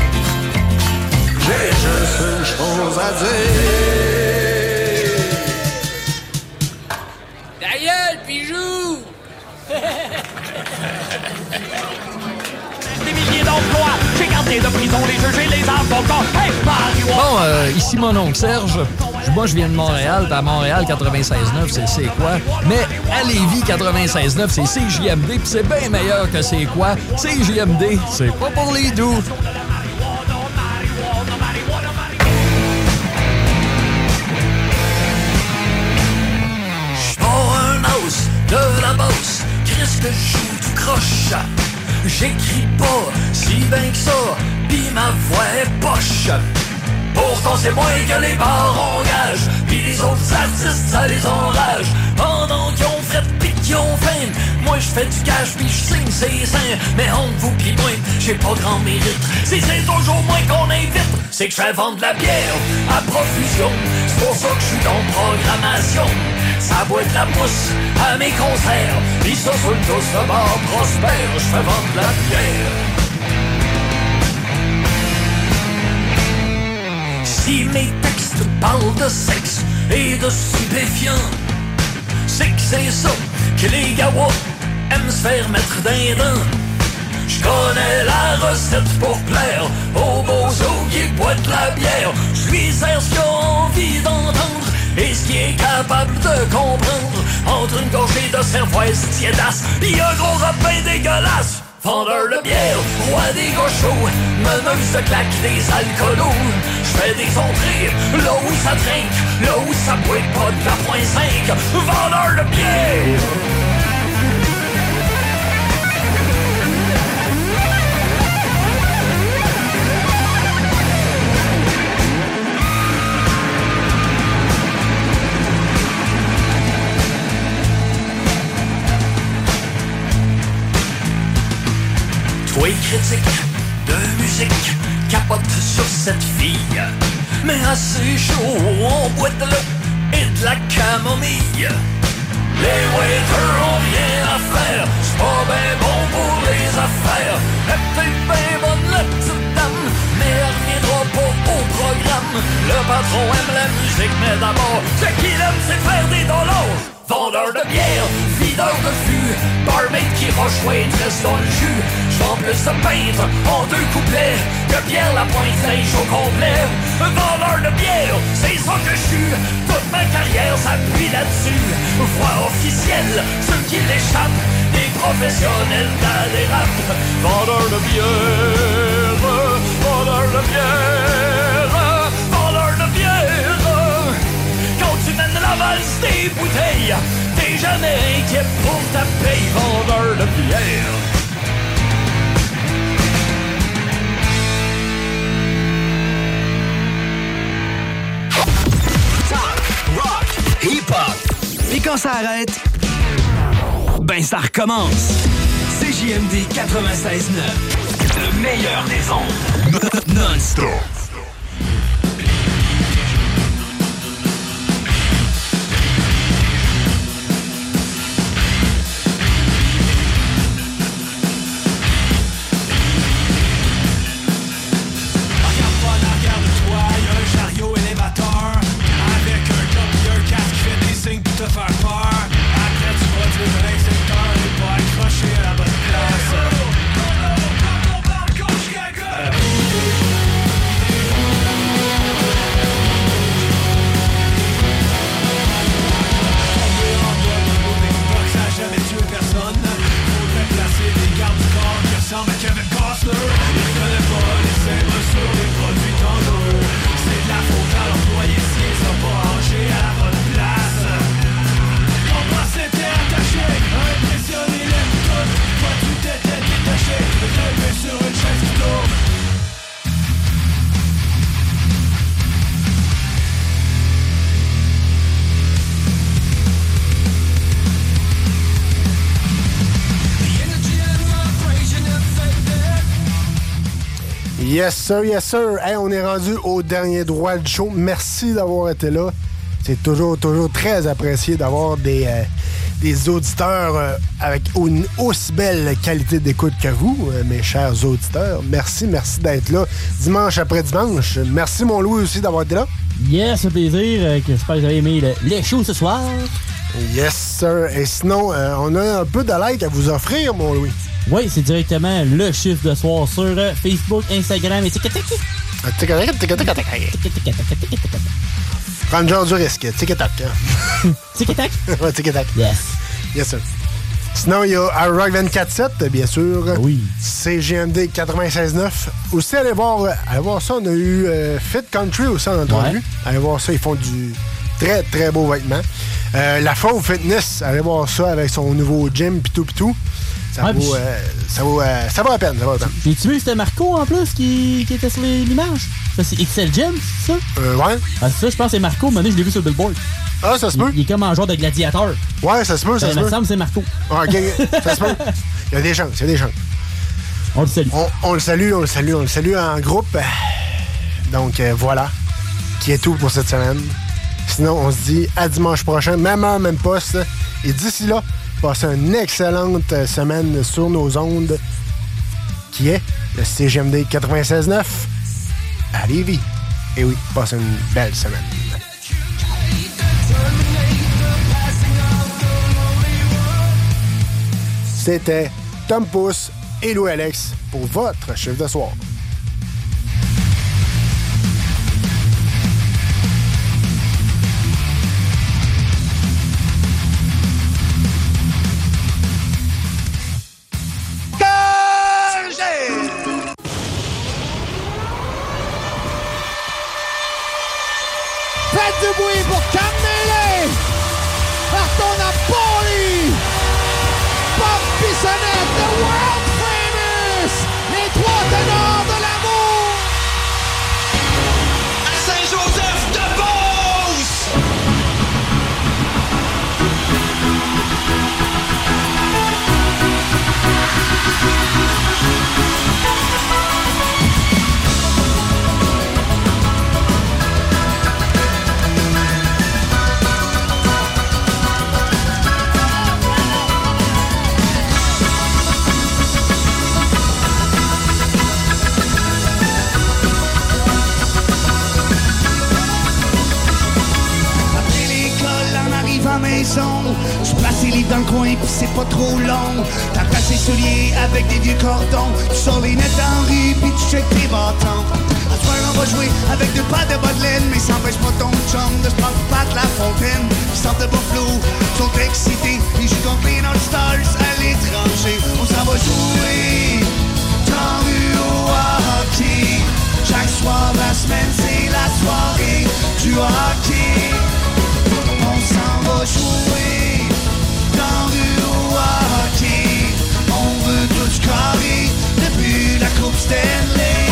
J'ai juste une chose à dire. Ta gueule, Pijou! Des milliers d'emplois, j'ai gardé de prison les juges et les avocats. Hey, Mario! Bon, euh, ici mon oncle Serge. Moi, je viens de Montréal. À Montréal, quatre-vingt-seize neuf, c'est C'est quoi? Mais à Lévis, quatre-vingt-seize neuf, c'est C J M D, pis c'est bien meilleur que C'est quoi? C J M D, c'est pas pour les doux. J'suis pas un os de la bosse, Christ que j'suis tout croche. J'écris pas si bien que ça, pis ma voix est poche. Pourtant c'est moins que les bars engagent, pis les autres artistes ça les enrage. Pendant qu'ils ont fait pis qu'ils ont faim, moi j'fais du cash pis j'signe ses seins. Mais entre vous pis moi, j'ai pas grand mérite. Si c'est toujours moi qu'on invite, c'est que j'fais vendre de la bière à profusion. C'est pour ça que j'suis dans programmation. Ça boit de la mousse à mes concerts, pis ça sur le tous de bar prospère, j'fais vendre de la bière. Si mes textes parlent de sexe et de stupéfiants, c'est que c'est ça que les gawas aiment se faire mettre d'un dent. J'connais la recette pour plaire aux bozos qui boivent de la bière. J'lui sers ce qu'il a envie d'entendre et ce qu'il est capable de comprendre. Entre une gorgée de cervoise tiédasse pis un gros repas dégueulasse. Vendeur de bière, roi des gauchos, meneuse de claque des alcoolos. J'fais des entrées, là où ça trinque, là où ça boit pas de la point cinq. Vendeur de bière. Toi critique de musique capote sur cette fille, mais assez chaud, on boit de l'eau et de la camomille. Les waiters ont rien à faire, c'est pas ben bon pour les affaires. Elle est peut-être ben bonne la petite dame, mais elle reviendra pas au programme. Le patron aime la musique, mais d'abord, ce qu'il aime c'est faire des dollars. Vendeur de bière, videur de fût, barmaid qui roche waitress dans le jus. J'vends plus de peintre en deux couplets que Pierre Lapointe neige au complet. Vendeur de bière, c'est ça que je suis. Toute ma carrière s'appuie là-dessus. Voix officielle, ceux qui l'échappent, des professionnels dans les rap. Vendeur de bière, vendeur de bière, vendeur de bière. Quand tu mènes la valse des bouteilles, t'es jamais inquiet pour ta paye, vendeur de bière. Talk, rock, hip-hop. Et quand ça arrête, ben ça recommence. C J M D quatre-vingt-seize neuf, le meilleur des ondes. Non-stop. Te faire peur. Après tu vas dire de l'insecteur et pas accroché à la bonne place. Yes, sir, yes, sir. Hey, on est rendu au dernier droit du show. Merci d'avoir été là. C'est toujours, toujours très apprécié d'avoir des, euh, des auditeurs euh, avec une aussi belle qualité d'écoute que vous, euh, mes chers auditeurs. Merci, merci d'être là dimanche après dimanche. Merci, mon Louis, aussi, d'avoir été là. Yes, un plaisir. Euh, que j'espère que vous avez aimé le, les shows ce soir. Yes, sir. Et sinon, euh, on a un peu de like à vous offrir, mon Louis. Oui, c'est directement le chiffre de soir sur euh, Facebook, Instagram et TikTok. Prendre genre du risque. Tic-tac. Tic-tac? Ouais, tic-tac. Yes. Yes, sir. Sinon, il y a Rock vingt-quatre sept, bien sûr. Oui. C G M D quatre-vingt-seize neuf. Aussi, allez voir, allez voir ça. On a eu euh, Fit Country aussi en entrevue. Ouais. Allez voir ça. Ils font du très, très beau vêtement. Euh, la Fauve Fitness, allez voir ça avec son nouveau gym, pitou pitou. Ça, ouais, vaut, euh, ça, vaut, euh, ça vaut la peine, ça vaut la peine. J'ai-tu vu que c'était Marco en plus qui, qui était sur l'image? Ça, c'est X L Gym, c'est ça? Euh, ouais. Ah, ça, je pense que c'est Marco. Maintenant, je l'ai vu sur le billboard. Ah, ça se peut. Il, il est comme un genre de gladiateur. Ouais, ça se peut, ça, ça se peut. Il me semble que c'est Marco. Ah, ok, ça se peut. Il y a des chances, il y a des chances. On le salue. On, on le salue, on le salue, on le salue en groupe. Donc, euh, voilà. Qui est tout pour cette semaine. Sinon, on se dit à dimanche prochain, même heure, même poste. Et d'ici là, passez une excellente semaine sur nos ondes, qui est le C G M D quatre-vingt-seize neuf à Lévis. Et oui, passez une belle semaine. C'était Tom Pouce et Louis Alex pour votre chiffre de soir. Faites du bruit pour Camille! Partons à Pauli! Bob Bissonnette, the world famous! Les trois ténors de l'amour! À Saint-Joseph de Beauce! Tu places les livres dans le coin pis c'est pas trop long. T'attaches tes souliers avec des vieux cordons. Tu sors les nettes en rue pis tu checkes tes bâtons. À ce soir on va jouer avec deux paires de bas de laine. Mais ça empêche pas ton chum de se prendre pas de la fontaine. Ils sortent de Buffalo, ils sont excités. Ils jouent contre les North Stars à l'étranger. On s'en va jouer dans rue au hockey. Chaque soir de la semaine c'est la soirée du hockey. On s'en va jouer dans rue au hockey. On veut tout carrer depuis la Coupe Stanley.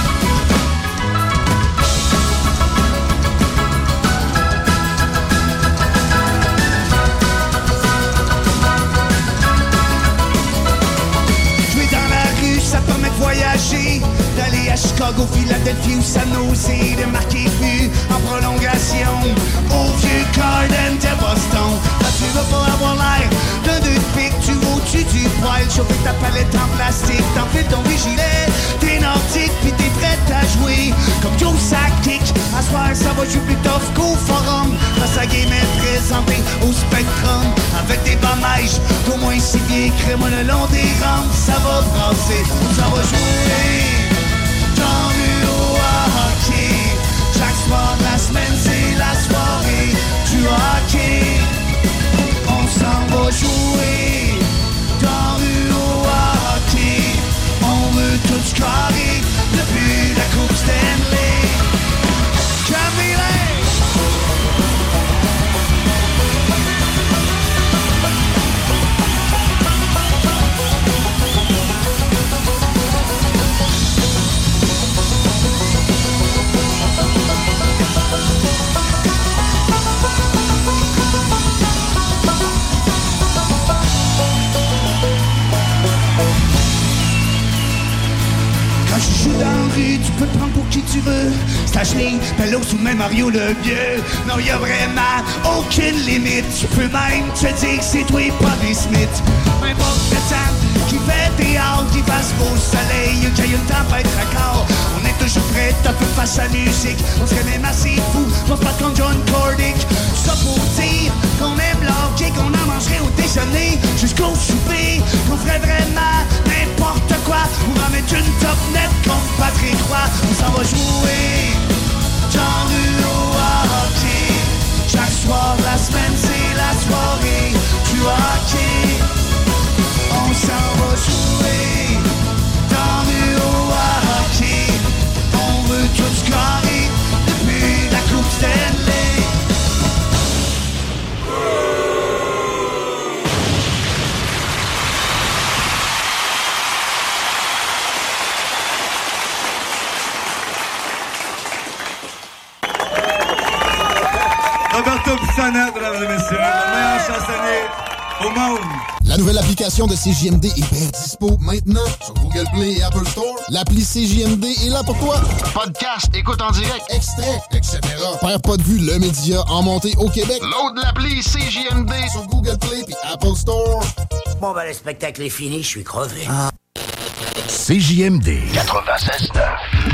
Jouer dans la rue, ça permet de voyager. D'aller à Chicago, Philadelphie ou San Jose. De marquer but en prolongation au vieux Garden de Boston. Là tu veux pas avoir l'air d'un deux de pique. Tu vas au-dessus du poil, chauffer ta palette en plastique. T'enfiles ton vigilet, t'es nordique pis t'es prête à jouer comme Joe Sakic. À soir ça va jouer plus tough qu'au forum. Parce que la game est présentée au Spectrum. Avec des bas-mèches d'au moins six pieds. Crème le long des rampes, ça va brasser. Ça va jouer dans rue au hockey. Chaque soir de la semaine c'est la soirée du hockey. On s'en va jouer dans rue au hockey. On veut tout carrer depuis la Coupe Stanley. Camille! peux te prendre pour qui tu veux. Stache-les, Pelos ou même Mario le vieux. Non, y a vraiment aucune limite. Tu peux même te dire que c'est toi et pas des Smiths. N'importe le temps qui fait théâtre, qui fasse beau soleil, qu'il y ait une tempête raccord. On est toujours prêt à peu face à la musique. On serait même assez fou pour se battre contre John Cordick. Ça pour dire qu'on aime l'hockey, qu'on en mangerait au déjeuner jusqu'au souper. Qu'on ferait vraiment n'importe quoi pour en mettre une top net contre Patrick Roy. On s'en va jouer genre au hockey. Chaque soir la semaine c'est la soirée du hockey. On s'en va jouer dans le hockey. On veut tout scorer depuis la Coupe Stanley. Roberto Pissana, mesdames et messieurs, le meilleur chansonnier au monde. La nouvelle application de C J M D est bien dispo maintenant sur Google Play et Apple Store. L'appli C J M D est là pour toi. Podcast, écoute en direct, extrait, et cetera. Perd pas de vue, le média en montée au Québec. Load l'appli C J M D sur Google Play et Apple Store. Bon, ben, le spectacle est fini, je suis crevé. C J M D quatre-vingt-seize neuf.